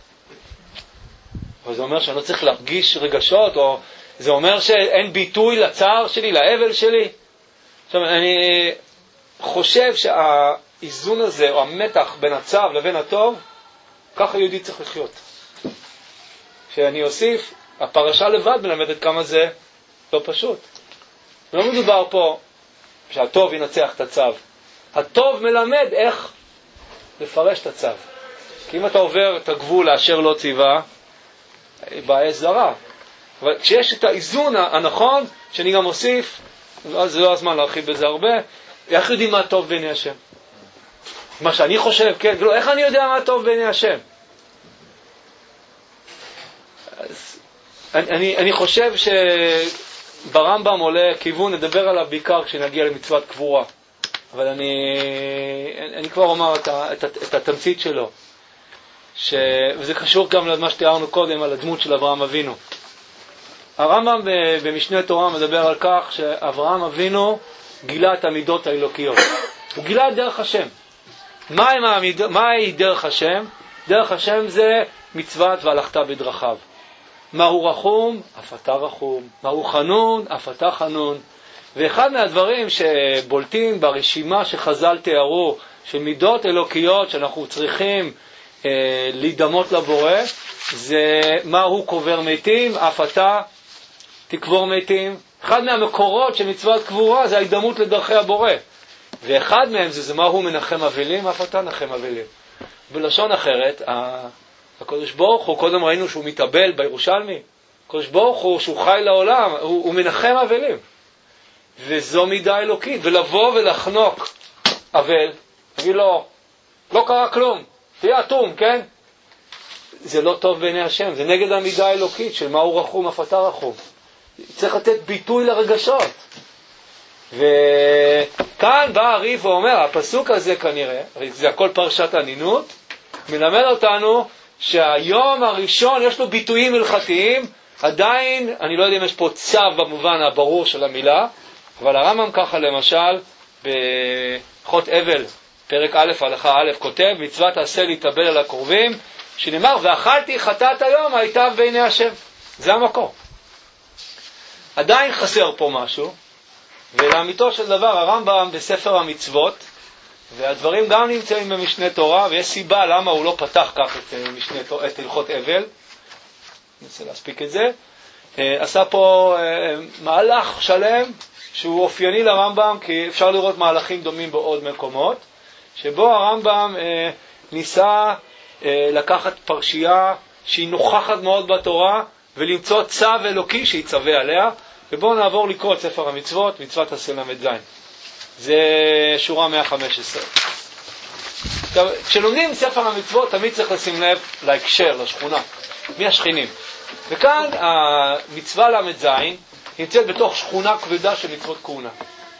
Speaker 1: אבל זה אומר שאני לא צריך להרגיש רגשות, או זה אומר שאין ביטוי לצער שלי, לאבל שלי. עכשיו, אני חושב שהאיזון הזה, או המתח בין הצו לבין הטוב, ככה יהודי צריך לחיות. שאני אוסיף, הפרשה לבד מלמדת כמה זה לא פשוט. לא מדובר פה שהטוב ינצח את הצו. הטוב מלמד איך לפרש את הצו. כי אם אתה עובר את הגבול לאשר לא ציווה, בעיה זרה. אבל כשיש את האיזון הנכון, שאני גם אוסיף, זה לא הזמן להרחיב בזה הרבה, איך יודעים מה טוב בעיני השם? מה שאני חושב, כן, ולא, איך אני יודע מה טוב בעיני השם? אז, אני, אני, אני חושב שברמב"ם עולה כיוון, נדבר עליו בעיקר כשנגיע למצוות קבורה. אבל אני, אני כבר אומר את, ה, את, את התמצית שלו. ש... וזה קשור גם למה שתיארנו קודם על הדמות של אברהם אבינו. הרמב"ם במשנה תורה מדבר על כך שאברהם אבינו גילה את המידות האלוקיות. הוא גילה את דרך השם. מה היא המיד... דרך השם? דרך השם זה מצוות והלכת בדרכיו. מהו רחום? אף אתה רחום. מהו חנון? אף אתה חנון. ואחד מהדברים שבולטים ברשימה שחז"ל תיארו, שמידות אלוקיות שאנחנו צריכים אה, להידמות לבורא, זה מהו קובר מתים, אף אתה תקבור מתים. אחד מהמקורות של מצוות קבורה זה ההידמות לדרכי הבורא. ואחד מהם זה, זה מהו מנחם אבלים, אף אתה נחם אבלים. בלשון אחרת, הקדוש ברוך הוא, קודם ראינו שהוא מתאבל בירושלמי, הקדוש ברוך הוא, שהוא חי לעולם, הוא, הוא מנחם אבלים. וזו מידה אלוקית, ולבוא ולחנוק אבל, תגיד לו, לא קרה כלום, תהיה אטום, כן? זה לא טוב בעיני השם, זה נגד המידה האלוקית של מהו רחום, אף אתה רחום. צריך לתת ביטוי לרגשות. וכאן בא הריף ואומר, הפסוק הזה כנראה, זה הכל פרשת הנינות, מלמד אותנו שהיום הראשון יש לו ביטויים הלכתיים, עדיין, אני לא יודע אם יש פה צו במובן הברור של המילה, אבל הרמב"ם ככה למשל, בהלכות אבל, פרק א' הלכה א', כותב, מצוות עשה להתאבל על הקרובים, שנאמר, ואכלתי חטאת היום הייתה בעיני השם. זה המקור. עדיין חסר פה משהו, ולאמיתו של דבר הרמב"ם בספר המצוות, והדברים גם נמצאים במשנה תורה, ויש סיבה למה הוא לא פתח כך את, משנה, את הלכות אבל, ננסה להספיק את זה, עשה פה מהלך שלם, שהוא אופייני לרמב"ם, כי אפשר לראות מהלכים דומים בעוד מקומות, שבו הרמב"ם ניסה לקחת פרשייה שהיא נוכחת מאוד בתורה, ולמצוא צו אלוקי שיצווה עליה, ובואו נעבור לקרוא את ספר המצוות, מצוות עשה למד זין. זה שורה מאה וחמש עשרה. כשלומדים ספר המצוות, תמיד צריך לשים לב להקשר, לשכונה, מי השכנים. וכאן המצווה למד זין נמצאת בתוך שכונה כבדה של מצוות כהונה.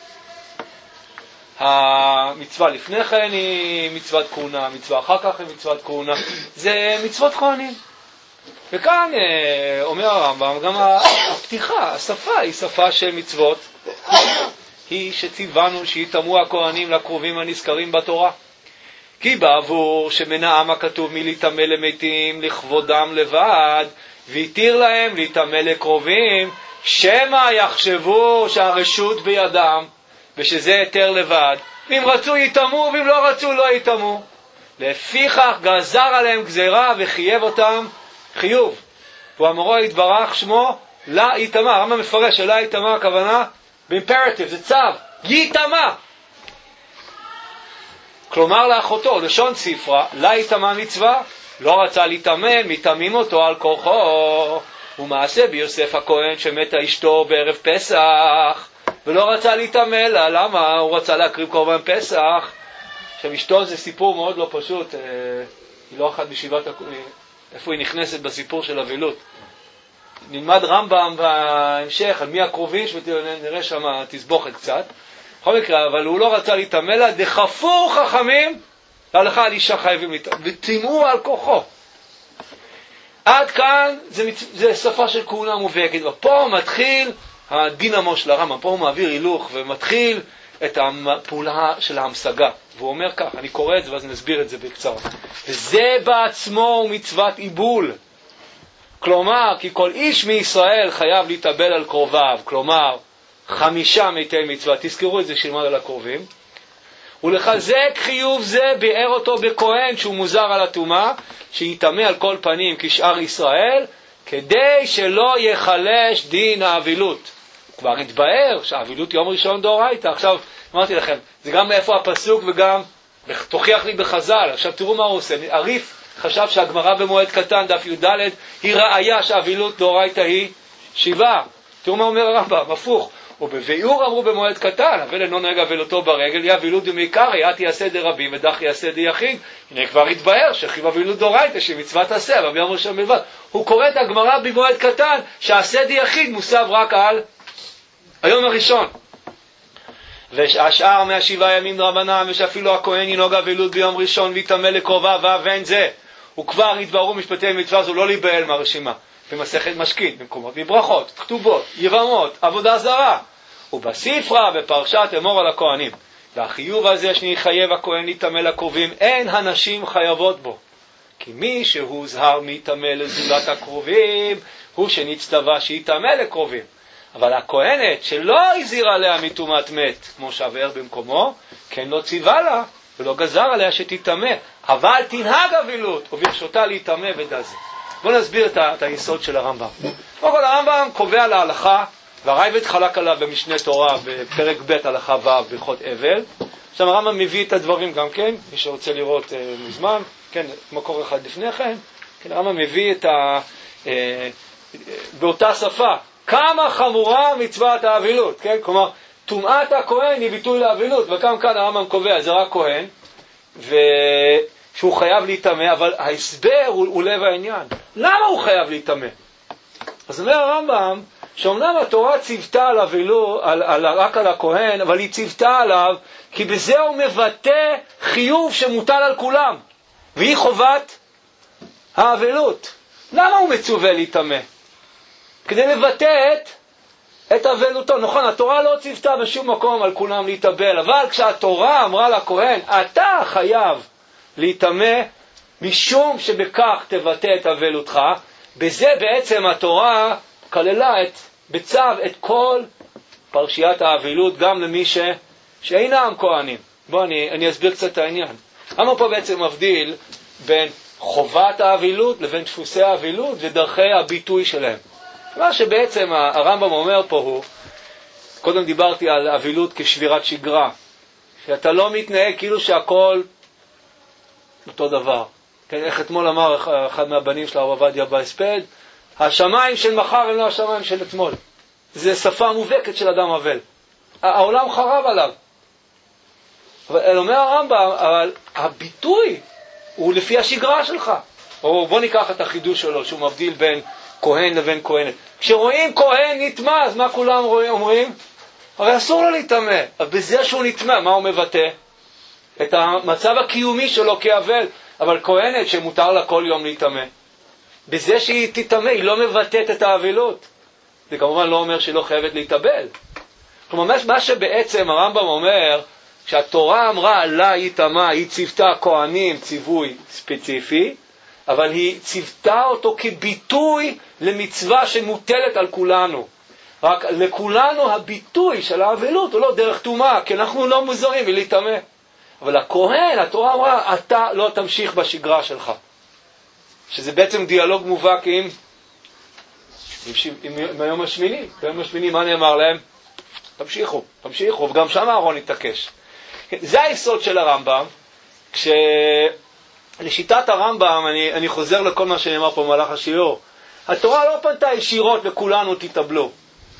Speaker 1: המצווה לפני כן היא מצוות כהונה, המצווה אחר כך היא מצוות כהונה, זה מצוות כהנים. וכאן אומר הרמב"ם, גם הפתיחה, השפה היא שפה של מצוות, היא שציוונו שיתאמו הכהנים לקרובים הנזכרים בתורה. כי בעבור שמנעם הכתוב מלהתאמה למתים לכבודם לבד, והתיר להם להתאמה לקרובים, שמא יחשבו שהרשות בידם, ושזה היתר לבד. ואם רצו יתאמו, ואם לא רצו לא יתאמו. לפיכך גזר עליהם גזירה וחייב אותם חיוב. והוא אמרו יתברך שמו לה יתאמה. הרמב"ם מפרש שלה יתאמה הכוונה באימפרטיב, זה צו, יתאמה. כלומר לאחותו, לשון ספרה, לה יתאמה מצווה, לא רצה להתאמן, מתאמים אותו על כוחו. ומעשה ביוסף הכהן שמתה אשתו בערב פסח, ולא רצה להתאמן לה, למה? הוא רצה להקריב קורבן פסח. עכשיו אשתו זה סיפור מאוד לא פשוט, היא לא אחת משבעת, איפה היא נכנסת בסיפור של אבילות. נלמד רמב"ם בהמשך על מי הקרובים, ונראה שם תסבוכת קצת. בכל מקרה, אבל הוא לא רצה להתאמן לה, דחפו חכמים, להלכה על אישה חייבים להתאמן, ותימאו על כוחו. עד כאן זה, זה שפה של כהונה מובהקת, ופה מתחיל הדינמו של הרמב"ם, פה הוא מעביר הילוך ומתחיל את הפעולה של ההמשגה. והוא אומר כך, אני קורא את זה ואז נסביר את זה בקצרה. וזה בעצמו הוא מצוות עיבול. כלומר, כי כל איש מישראל חייב להתאבל על קרוביו, כלומר, חמישה מתי מצווה, תזכרו את זה שילמד על הקרובים, ולחזק חיוב זה ביאר אותו בכהן שהוא מוזר על הטומאה, שיתאמה על כל פנים כשאר ישראל, כדי שלא יחלש דין האבילות. כבר התבאר שהאבילות יום ראשון דאורייתא. עכשיו אמרתי לכם, זה גם מאיפה הפסוק וגם תוכיח לי בחז"ל. עכשיו תראו מה הוא עושה. הריף חשב שהגמרא במועד קטן דף י"ד היא ראיה שהאבילות דאורייתא היא שבעה. תראו מה אומר הרמב"ם, הפוך. ובביאור אמרו במועד קטן, אבל אינו נוהג אבלותו ברגל, יא אבילות דמעיקרא, ית יעשה דרבים ודח יעשה דיחיד. הנה כבר התבאר שחיב אבילות דאורייתא שמצוות עשה, אבל ביום ראשון בלבד. הוא קורא את הגמרא במועד קטן, שעשה דיחיד מוסב רק על היום הראשון. והשאר מהשבעה ימים דרבנן, ושאפילו הכהן ינהוג אבילות ביום ראשון ויתאמה לקרוביו ואין זה. וכבר התבררו משפטי מצווה זו לא להיבהל מהרשימה. במסכת משכין, במקומות מברכות, כתובות, יבמות, עבודה זרה. ובספרה, בפרשת אמור על הכהנים. והחיוב הזה שנחייב הכהן להתאמה לקרובים, אין הנשים חייבות בו. כי מי שהוזהר מתאמה לזולת הקרובים, הוא שנצטווה שיתאמה לקרובים. אבל הכהנת שלא הזהירה עליה מטומאת מת, כמו שהבאר במקומו, כן לא ציווה לה, ולא גזר עליה שתתאמה. אבל תנהג אבילות, וברשותה להתאמה ודזה. בואו נסביר את, ה- את היסוד של הרמב"ם. קודם כל הרמב"ם קובע להלכה, והרייבד חלק עליו במשנה תורה בפרק ב' הלכה ו' בהלכות אבל. עכשיו הרמב"ם מביא את הדברים גם כן, מי שרוצה לראות אה, מזמן, כן, מקור אחד לפני כן, כן הרמב"ם מביא את ה... אה, אה, באותה שפה, כמה חמורה מצוות האבילות, כן? כלומר, טומאת הכהן היא ביטוי לאבילות, וגם כאן הרמב"ם קובע, זה רק כהן, ושהוא חייב להתאמה, אבל ההסבר הוא, הוא לב העניין. למה הוא חייב להתאמה? אז אומר הרמב"ם, שאומנם התורה ציוותה על אבילו, על, על, רק על הכהן, אבל היא ציוותה עליו, כי בזה הוא מבטא חיוב שמוטל על כולם, והיא חובת האבלות. למה הוא מצווה להתאמה? כדי לבטא את, את אבלותו. נכון, התורה לא ציוותה בשום מקום על כולם להתאבל, אבל כשהתורה אמרה לכהן, אתה חייב להתאמה, משום שבכך תבטא את אבלותך, בזה בעצם התורה כללה את, בצו את כל פרשיית האבלות, גם למי ש, שאינם כהנים. בואו אני, אני אסביר קצת את העניין. למה פה בעצם מבדיל בין חובת האבלות לבין דפוסי האבלות ודרכי הביטוי שלהם? מה שבעצם הרמב"ם אומר פה הוא, קודם דיברתי על אבלות כשבירת שגרה, שאתה לא מתנהג כאילו שהכל אותו דבר. כן, איך אתמול אמר אחד מהבנים של הרב עובדיה בהספד, השמיים של מחר הם לא השמיים של אתמול. זה שפה מובהקת של אדם אבל. העולם חרב עליו. אבל אומר הרמב"ם, אבל הביטוי הוא לפי השגרה שלך. או בוא ניקח את החידוש שלו, שהוא מבדיל בין כהן לבין כהנת. כשרואים כהן נטמא, אז מה כולם רואים, אומרים? הרי אסור לו להתאמה. אבל בזה שהוא נטמא, מה הוא מבטא? את המצב הקיומי שלו כאבל. אבל כהנת שמותר לה כל יום להתאמה, בזה שהיא תתאמה, היא לא מבטאת את האבלות. זה כמובן לא אומר שהיא לא חייבת להתאבל. כלומר, מה שבעצם הרמב"ם אומר, כשהתורה אמרה לה יתאמה, היא ציוותה כהנים ציווי ספציפי, אבל היא ציוותה אותו כביטוי למצווה שמוטלת על כולנו. רק לכולנו הביטוי של האבלות הוא לא דרך תומה, כי אנחנו לא מוזרים ולהתאמה. אבל הכהן, התורה אמרה, אתה לא תמשיך בשגרה שלך. שזה בעצם דיאלוג מובהק עם, עם, עם, עם היום השמיני. ביום השמיני, מה נאמר להם? תמשיכו, תמשיכו, וגם שם אהרון התעקש. זה היסוד של הרמב"ם. כשלשיטת הרמב"ם, אני, אני חוזר לכל מה שנאמר פה במהלך השיעור, התורה לא פנתה ישירות לכולנו תתאבלו.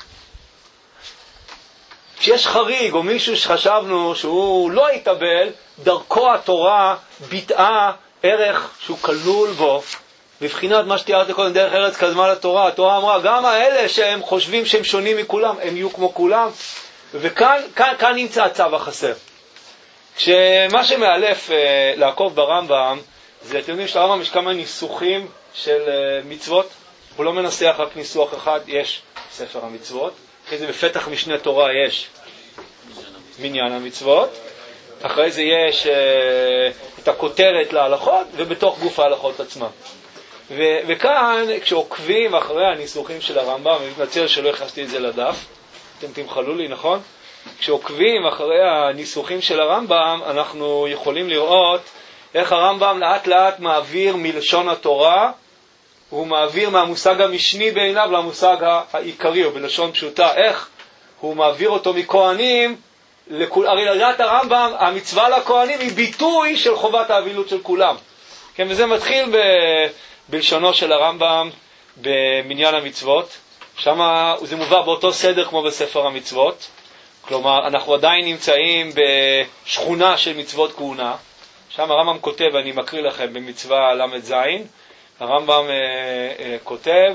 Speaker 1: כשיש חריג או מישהו שחשבנו שהוא לא יתאבל, דרכו התורה ביטאה ערך שהוא כלול בו, בבחינת מה שתיארתי קודם, דרך ארץ קדמה לתורה. התורה אמרה, גם האלה שהם חושבים שהם שונים מכולם, הם יהיו כמו כולם. וכאן כאן, כאן נמצא הצו החסר. כשמה שמאלף אה, לעקוב ברמב"ם, זה, אתם יודעים שלרמב"ם יש כמה ניסוחים של אה, מצוות. הוא לא מנסח רק ניסוח אחד, יש ספר המצוות. אחרי זה בפתח משנה תורה יש מניין המצוות. אחרי זה יש אה, את הכותרת להלכות, ובתוך גוף ההלכות עצמה. ו- וכאן, כשעוקבים אחרי הניסוחים של הרמב"ם, אני מתנצל שלא הכנסתי את זה לדף, אתם תמחלו לי, נכון? כשעוקבים אחרי הניסוחים של הרמב"ם, אנחנו יכולים לראות איך הרמב"ם לאט לאט מעביר מלשון התורה, הוא מעביר מהמושג המשני בעיניו למושג העיקרי, או בלשון פשוטה, איך הוא מעביר אותו מכהנים, לכול, הרי לדעת הרמב"ם, המצווה לכהנים היא ביטוי של חובת האבילות של כולם. כן, וזה מתחיל ב, בלשונו של הרמב"ם במניין המצוות, שם זה מובא באותו סדר כמו בספר המצוות, כלומר אנחנו עדיין נמצאים בשכונה של מצוות כהונה, שם הרמב"ם כותב, אני מקריא לכם במצווה למד זין, הרמב"ם אה, אה, כותב,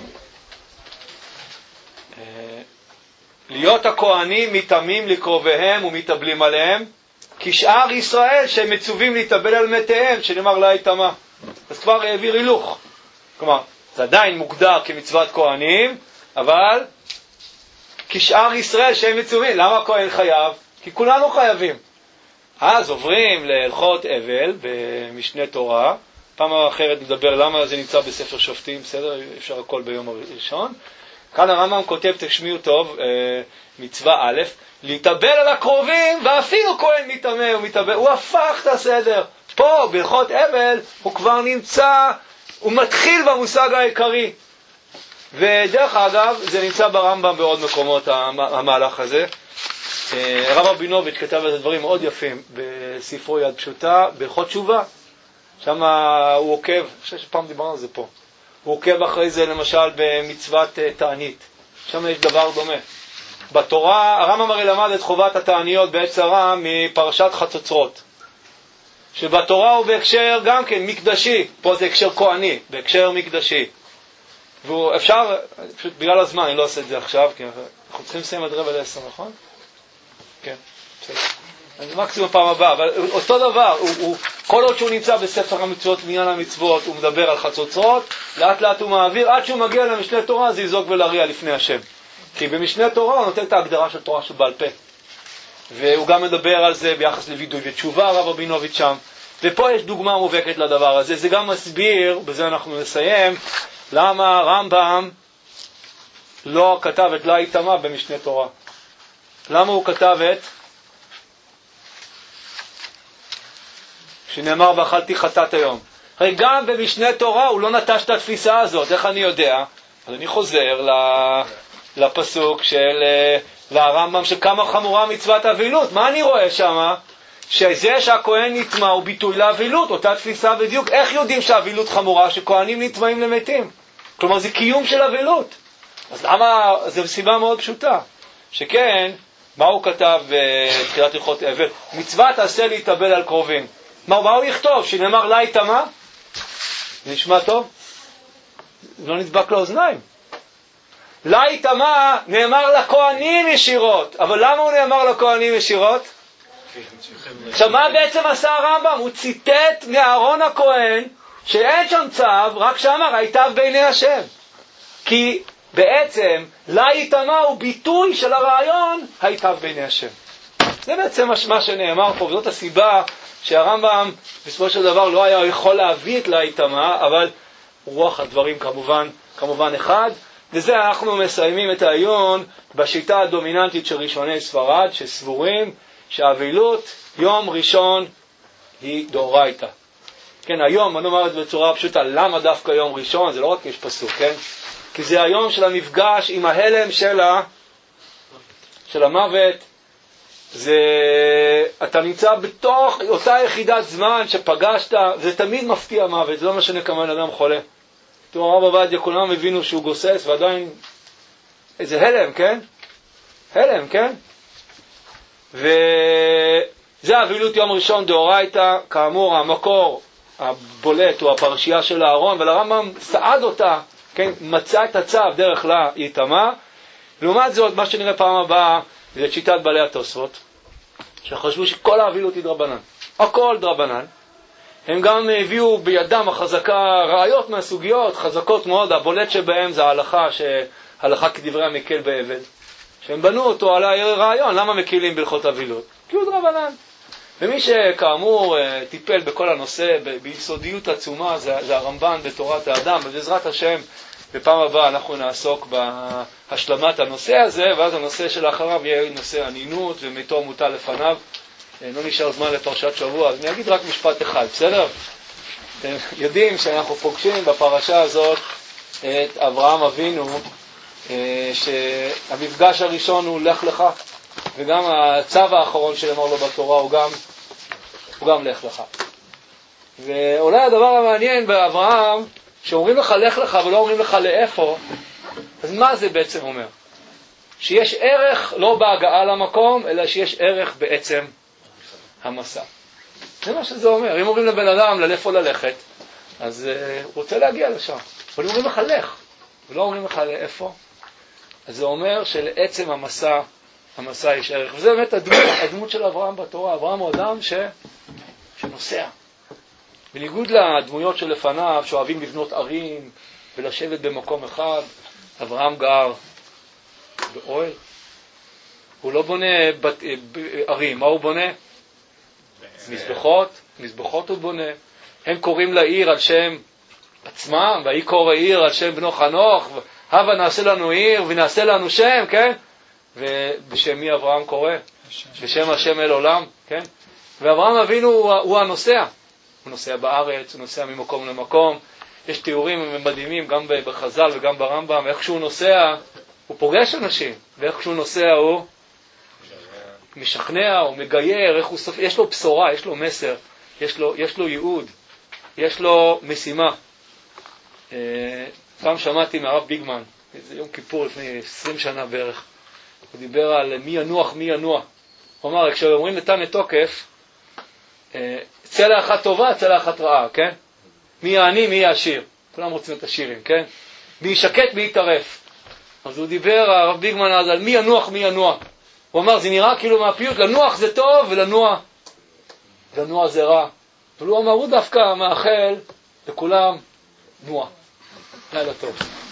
Speaker 1: אה, להיות הכהנים מתאמים לקרוביהם ומתאבלים עליהם, כשאר ישראל שהם מצווים להתאבל על מתיהם, שנאמר לה יתאמה. אז כבר העביר הילוך. כלומר, זה עדיין מוגדר כמצוות כהנים, אבל כשאר ישראל שהם מצווים. למה הכהן חייב? כי כולנו חייבים. אז עוברים להלכות אבל במשנה תורה. פעם אחרת נדבר למה זה נמצא בספר שופטים, בסדר? אפשר הכל ביום הראשון. כאן הרמב"ם כותב, תשמיעו טוב, מצווה א', להתאבל על הקרובים, ואפילו כהן מתאמה, הוא מתאבל, הוא הפך את הסדר. פה, בהלכות אבל, הוא כבר נמצא, הוא מתחיל במושג העיקרי. ודרך אגב, זה נמצא ברמב"ם בעוד מקומות, המהלך הזה. הרב רבינוביץ' כתב את הדברים מאוד יפים בספרו יד פשוטה, בהלכות תשובה. שם הוא עוקב, אני חושב שפעם דיברנו על זה פה, הוא עוקב אחרי זה למשל במצוות תענית, שם יש דבר דומה. בתורה, הרמב"ם הרי למד את חובת התעניות בעת צרה מפרשת חצוצרות, שבתורה הוא בהקשר גם כן מקדשי, פה זה הקשר כהני, בהקשר מקדשי. ואפשר, פשוט בגלל הזמן, אני לא עושה את זה עכשיו, כי אנחנו צריכים לסיים עד רבע לעשר, נכון? כן, בסדר. אז מקסימום פעם הבאה, אבל אותו דבר, הוא, הוא, כל עוד שהוא נמצא בספר המצוות, בעניין המצוות, הוא מדבר על חצוצרות, לאט לאט הוא מעביר, עד שהוא מגיע למשנה תורה, זה יזעוק ולהריע לפני השם. כי במשנה תורה הוא נותן את ההגדרה של תורה שבעל פה. והוא גם מדבר על זה ביחס לוידוי ותשובה, הרב רבינוביץ' שם. ופה יש דוגמה מובהקת לדבר הזה. זה גם מסביר, בזה אנחנו נסיים, למה רמב"ם לא כתב את לא יטמא במשנה תורה. למה הוא כתב את שנאמר ואכלתי חטאת היום. הרי גם במשנה תורה הוא לא נטש את התפיסה הזאת. איך אני יודע? אז אני חוזר לפסוק של לרמב"ם שכמה חמורה מצוות אבילות. מה אני רואה שם? שזה שהכהן נטמא הוא ביטוי לאבילות, אותה תפיסה בדיוק. איך יודעים שהאבילות חמורה? שכהנים נטמאים למתים. כלומר זה קיום של אבילות. אז למה? זו סיבה מאוד פשוטה. שכן, מה הוא כתב בתחילת הלכות אבל? מצוות עשה להתאבל על קרובים. מה, מה הוא יכתוב? שנאמר לה יטמא? נשמע טוב? לא נדבק לאוזניים. לה יטמא נאמר לכהנים ישירות. אבל למה הוא נאמר לכהנים ישירות? עכשיו מה בעצם עשה הרמב"ם? הוא ציטט מאהרון הכהן שאין שם צו, רק שאמר היטב בעיני השם. כי בעצם לה יטמא הוא ביטוי של הרעיון היטב בעיני השם. זה בעצם מה שנאמר פה, וזאת הסיבה שהרמב"ם בסופו של דבר לא היה יכול להביא את לה יטמא, אבל רוח הדברים כמובן, כמובן אחד. וזה אנחנו מסיימים את העיון בשיטה הדומיננטית של ראשוני ספרד, שסבורים שהאבילות יום ראשון היא דאורייתא. כן, היום, אני אומר את זה בצורה פשוטה, למה דווקא יום ראשון? זה לא רק יש פסוק, כן? כי זה היום של המפגש עם ההלם של, ה... של המוות. זה... אתה נמצא בתוך אותה יחידת זמן שפגשת, זה תמיד מפתיע מוות, זה לא משנה כמה אדם חולה. תראו, הרב עובדיה, כולם הבינו שהוא גוסס, ועדיין איזה הלם, כן? הלם, כן? וזה האבילות יום ראשון דאורייתא, כאמור המקור הבולט הוא הפרשייה של אהרון, ולרמב"ם סעד אותה, כן, מצא את הצו דרך לה יטמא. לעומת זאת, מה שנראה פעם הבאה זה שיטת בעלי התוספות, שחשבו שכל האבילות היא דרבנן, הכל דרבנן. הם גם הביאו בידם החזקה ראיות מהסוגיות, חזקות מאוד, הבולט שבהם זה ההלכה, שהלכה כדברי המקל בעבד. שהם בנו אותו על הרעיון, למה מקילים בהלכות אבילות? כי הוא דרבנן. ומי שכאמור טיפל בכל הנושא ביסודיות עצומה, זה, זה הרמב"ן בתורת האדם, ובעזרת השם בפעם הבאה אנחנו נעסוק בהשלמת הנושא הזה, ואז הנושא שלאחריו יהיה נושא ענינות ומתו מוטל לפניו. לא נשאר זמן לפרשת שבוע, אז אני אגיד רק משפט אחד, בסדר? אתם יודעים שאנחנו פוגשים בפרשה הזאת את אברהם אבינו, שהמפגש הראשון הוא לך לך, וגם הצו האחרון שאמר לו בתורה הוא גם, הוא גם לך לך. ואולי הדבר המעניין באברהם, שאומרים לך לך לך ולא אומרים לך לאיפה, אז מה זה בעצם אומר? שיש ערך לא בהגעה למקום, אלא שיש ערך בעצם המסע. זה מה שזה אומר. אם אומרים לבן אדם לאיפה ללכת, אז uh, הוא רוצה להגיע לשם. אבל אם אומרים לך לך, ולא אומרים לך לאיפה, אז זה אומר שלעצם המסע, המסע יש ערך. וזה באמת הדמות, הדמות של אברהם בתורה. אברהם הוא אדם ש... שנוסע. בניגוד לדמויות שלפניו, שאוהבים לבנות ערים ולשבת במקום אחד, אברהם גר באוהל. הוא לא בונה בת... ערים. מה הוא בונה? מזבחות. מזבחות הוא בונה. הם קוראים לעיר על שם עצמם, והיא קורא עיר על שם בנו חנוך, הבה נעשה לנו עיר ונעשה לנו שם, כן? ובשם מי אברהם קורא? בשם השם אל עולם, כן? ואברהם אבינו הוא, הוא הנוסע. הוא נוסע בארץ, הוא נוסע ממקום למקום. יש תיאורים מדהימים גם בחז"ל וגם ברמב"ם, איך שהוא נוסע, הוא פוגש אנשים, ואיך שהוא נוסע הוא משכנע, הוא מגייר, איך הוא סופ... יש לו בשורה, יש לו מסר, יש לו, יש לו ייעוד, יש לו משימה. פעם שמעתי מהרב ביגמן, זה יום כיפור לפני עשרים שנה בערך, הוא דיבר על מי ינוח, מי ינוע. הוא אמר, כשאומרים נתן לתוקף, צלע אחת טובה, צלע אחת רעה, כן? מי העני, מי העשיר. כולם רוצים את השירים, כן? וישקט ויתערף. אז הוא דיבר, הרב ביגמן אז, על מי ינוח, מי ינוע. הוא אמר, זה נראה כאילו מהפיוט, לנוח זה טוב ולנוע, לנוע זה רע. אבל הוא אמר, הוא דווקא מאחל לכולם נוע. לילה טוב.